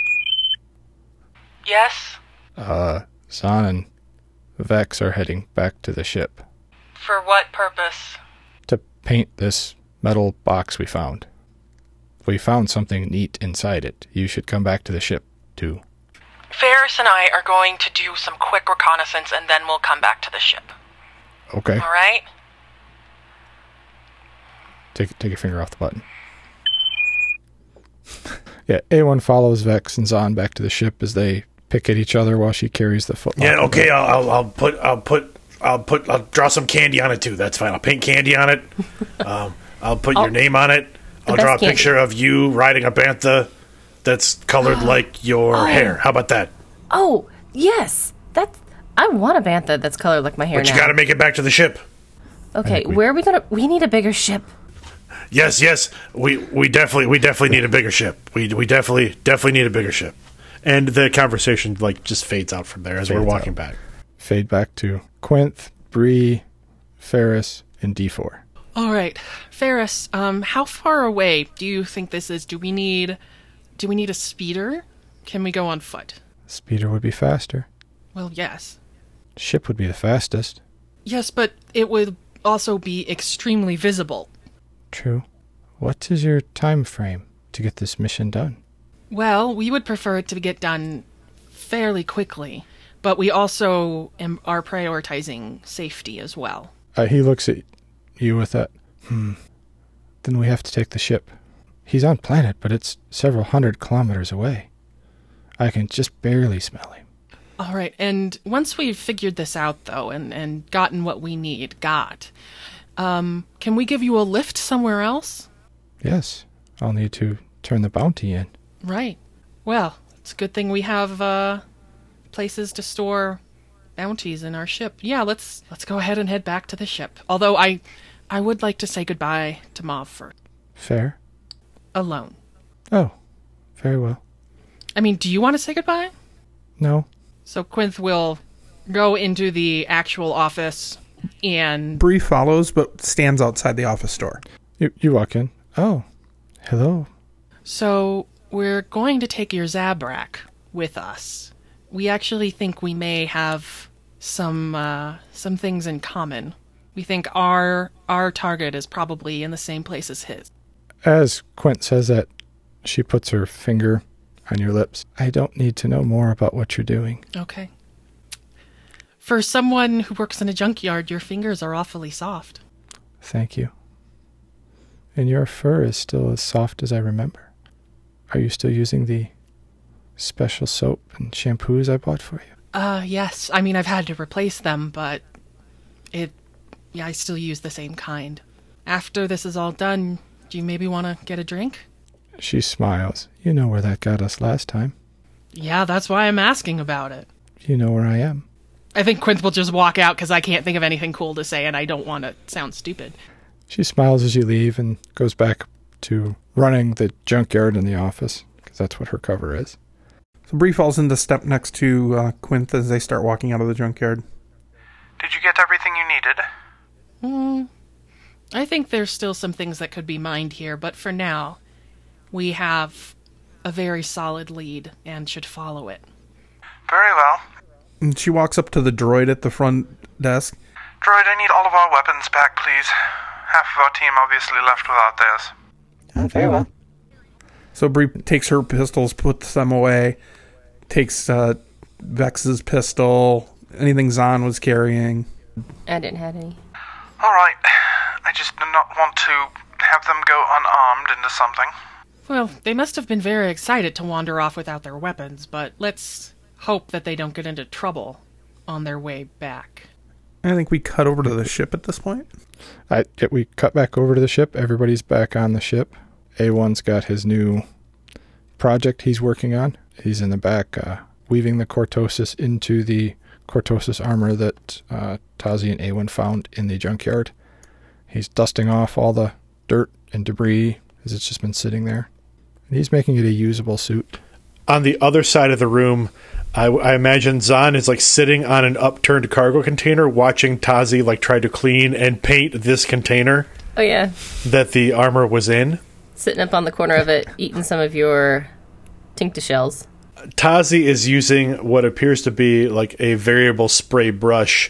Yes? Uh, Zahn and Vex are heading back to the ship For what purpose? to paint this metal box we found. We found something neat inside it. You should come back to the ship, too. Ferris and I are going to do some quick reconnaissance and then we'll come back to the ship. Okay. All right? Take take your finger off the button. Yeah, A one follows Vex and Zahn back to the ship as they pick at each other while she carries the Foot Locker. Yeah. Okay. I'll, I'll I'll put I'll put I'll put I'll draw some candy on it too. That's fine. I'll paint candy on it. Um, I'll put your Oh, name on it. I'll best draw a candy. picture of you riding a bantha that's colored like your Oh. hair. How about that? Oh, yes. That's... I want a bantha that's colored like my hair But you now. got to make it back to the ship. Okay, where are we gonna... We need a bigger ship. Yes, yes. We we definitely we definitely need a bigger ship. We we definitely definitely need a bigger ship. And the conversation like just fades out from there as we're Fades walking out. back. Fade back to Quinth, Bree, Ferris, and D four. All right, Ferris. Um, how far away do you think this is? Do we need, do we need a speeder? Can we go on foot? Speeder would be faster. Well, yes, Ship would be the fastest. yes, but it would also be extremely visible. True. What is your time frame to get this mission done? Well, we would prefer it to get done fairly quickly, but we also am, are prioritizing safety as well. Uh, he looks at you with that, hmm. Then we have to take the ship. He's on planet, but it's several hundred kilometers away. I can just barely smell him. All right, and once we've figured this out, though, and, and gotten what we need, got, um, can we give you a lift somewhere else? Yes, I'll need to turn the bounty in. Right. Well, it's a good thing we have uh, places to store bounties in our ship. Yeah, let's let's go ahead and head back to the ship. Although I, I would like to say goodbye to Mav first, Fair? alone. Oh, very well. I mean, do you want to say goodbye? No. So Quinth will go into the actual office and... Bree follows, but stands outside the office door. You, you walk in. Oh, hello. So we're going to take your Zabrak with us. We actually think we may have some uh, some things in common. We think our our target is probably in the same place as his. As Quint says that, she puts her finger on your lips. I don't need to know more about what you're doing. Okay. For someone who works in a junkyard, your fingers are awfully soft. Thank you. And your fur is still as soft as I remember. Are you still using the special soap and shampoos I bought for you? Uh, yes. I mean, I've had to replace them, but it... Yeah, I still use the same kind. After this is all done, do you maybe want to get a drink? She smiles. You know where that got us last time. Yeah, that's why I'm asking about it. You know where I am. I think Quinth will just walk out because I can't think of anything cool to say and I don't want to sound stupid. She smiles as you leave and goes back to running the junkyard in the office, because that's what her cover is. So Bree falls into step next to uh, Quinth as they start walking out of the junkyard. Did you get everything you needed? Hmm, I think there's still some things that could be mined here, but for now, we have a very solid lead and should follow it. Very well. And she walks up to the droid at the front desk. Droid, I need all of our weapons back, please. Half of our team obviously left without theirs. Oh, very well. So Bree takes her pistols, puts them away, takes uh, Vex's pistol, anything Zahn was carrying. I didn't have any. All right. I just do not want to have them go unarmed into something. Well, they must have been very excited to wander off without their weapons, but let's hope that they don't get into trouble on their way back. I think we cut over to the ship at this point. I, yeah, we cut back over to the ship. Everybody's back on the ship. A one's got his new project he's working on. He's in the back uh, weaving the Cortosis into the Cortosis armor that uh, Tazi and A one found in the junkyard. He's dusting off all the dirt and debris as it's just been sitting there. And he's making it a usable suit. On the other side of the room, I, I imagine Zahn is like sitting on an upturned cargo container watching Tazi like try to clean and paint this container. Oh, yeah. That the armor was in. Sitting up on the corner of it, eating some of your tincta shells. Tazi is using what appears to be like a variable spray brush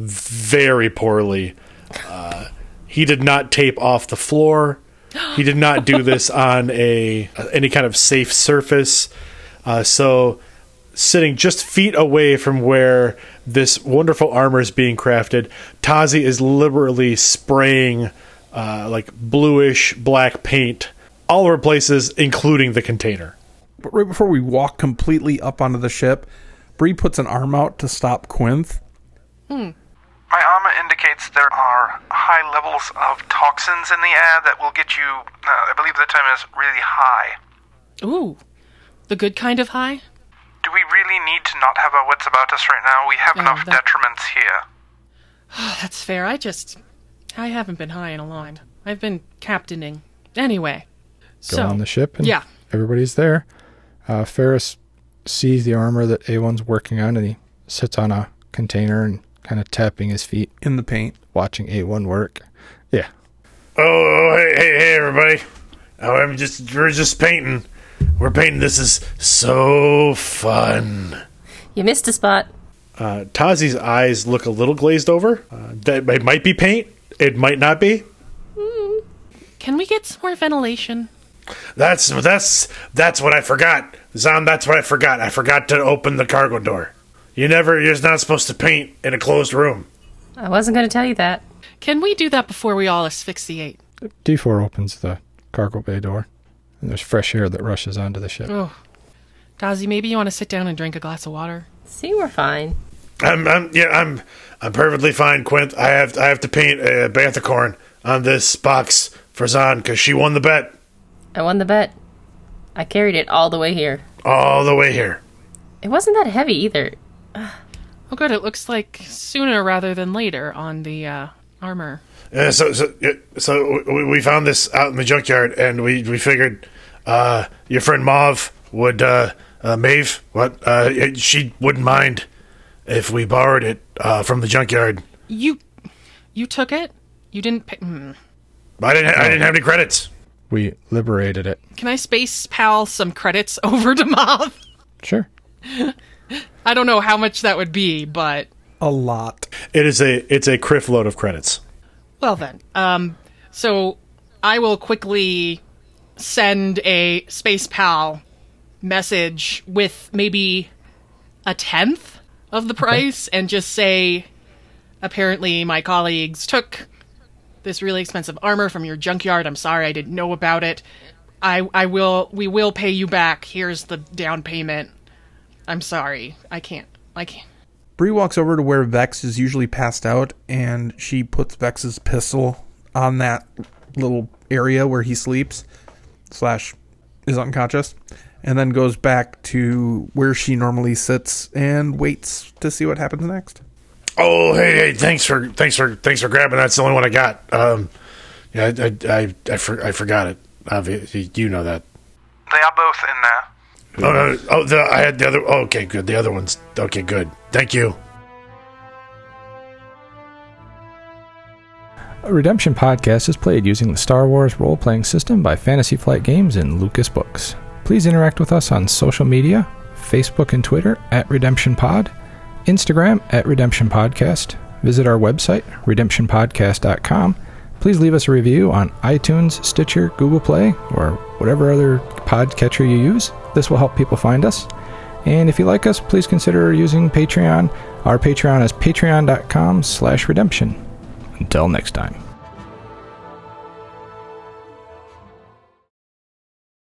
very poorly. Uh, he did not tape off the floor. He did not do this on a any kind of safe surface. Uh, so sitting just feet away from where this wonderful armor is being crafted, Tazi is liberally spraying uh, like bluish black paint all over places, including the container. But right before we walk completely up onto the ship, Bree puts an arm out to stop Quinth. Hmm. My armor indicates there are high levels of toxins in the air that will get you, uh, I believe the term is really high. Ooh, the good kind of high? Do we really need to not have our wits about us right now? We have Oh, enough that- detriments here. That's fair. I just... I haven't been high in a long time. I've been captaining. Anyway. Go so, on the ship and yeah. everybody's there. Uh, Ferris sees the armor that A one's working on, and he sits on a container and kind of tapping his feet in the paint, watching A one work. Yeah. Oh, hey, hey, hey, everybody! Oh, I'm just we're just painting. We're painting. This is so fun. You missed a spot. Uh, Tazi's eyes look a little glazed over. Uh, that it might be paint. It might not be. Mm. Can we get some more ventilation? That's that's that's what I forgot, Zahn. That's what I forgot. I forgot to open the cargo door. You never. You're not supposed to paint in a closed room. I wasn't going to tell you that. Can we do that before we all asphyxiate? D four opens the cargo bay door, and there's fresh air that rushes onto the ship. Oh. Tazi, maybe you want to sit down and drink a glass of water? See, we're fine. I'm, I'm yeah, I'm, I'm perfectly fine, Quint. I have, I have to paint a Banthicorn on this box for Zahn because she won the bet. I won the bet. I carried it all the way here. All the way here. It wasn't that heavy either. Oh, good. It looks like sooner rather than later on the uh, armor. Uh, so, so, yeah, so we, we found this out in the junkyard, and we, we figured uh, your friend Mauve would, uh, uh, Maeve, what? Uh, she wouldn't mind if we borrowed it uh, from the junkyard. You, you took it? You didn't pay... Hmm. I didn't. I didn't have any credits. We liberated it. Can I space pal some credits over to Mauve? Sure. I don't know how much that would be, but... A lot. It is a. It's a criff load of credits. Well then, um, so I will quickly send a Space Pal message with maybe a tenth of the price and just say, apparently my colleagues took this really expensive armor from your junkyard. I'm sorry I didn't know about it. I, I will, we will pay you back. Here's the down payment. I'm sorry. I can't, I can't. Bree walks over to where Vex is usually passed out, and she puts Vex's pistol on that little area where he sleeps, slash is unconscious, and then goes back to where she normally sits and waits to see what happens next. Oh, hey, hey! Thanks for, thanks for, thanks for grabbing. That's the only one I got. Um, yeah, I, I, I, I, for, I forgot it. Obviously, you know that. They are both in there. Oh, no, oh, the, I had the other. Oh, okay, good. The other one's okay. Good. Thank you. A Redemption Podcast is played using the Star Wars role-playing system by Fantasy Flight Games and Lucas Books. Please interact with us on social media, Facebook and Twitter at Redemption Pod, Instagram at Redemption Podcast. Visit our website, redemption podcast dot com. Please leave us a review on iTunes, Stitcher, Google Play, or whatever other podcatcher you use. This will help people find us. And if you like us, please consider using Patreon. Our Patreon is patreon dot com slash redemption. Until next time.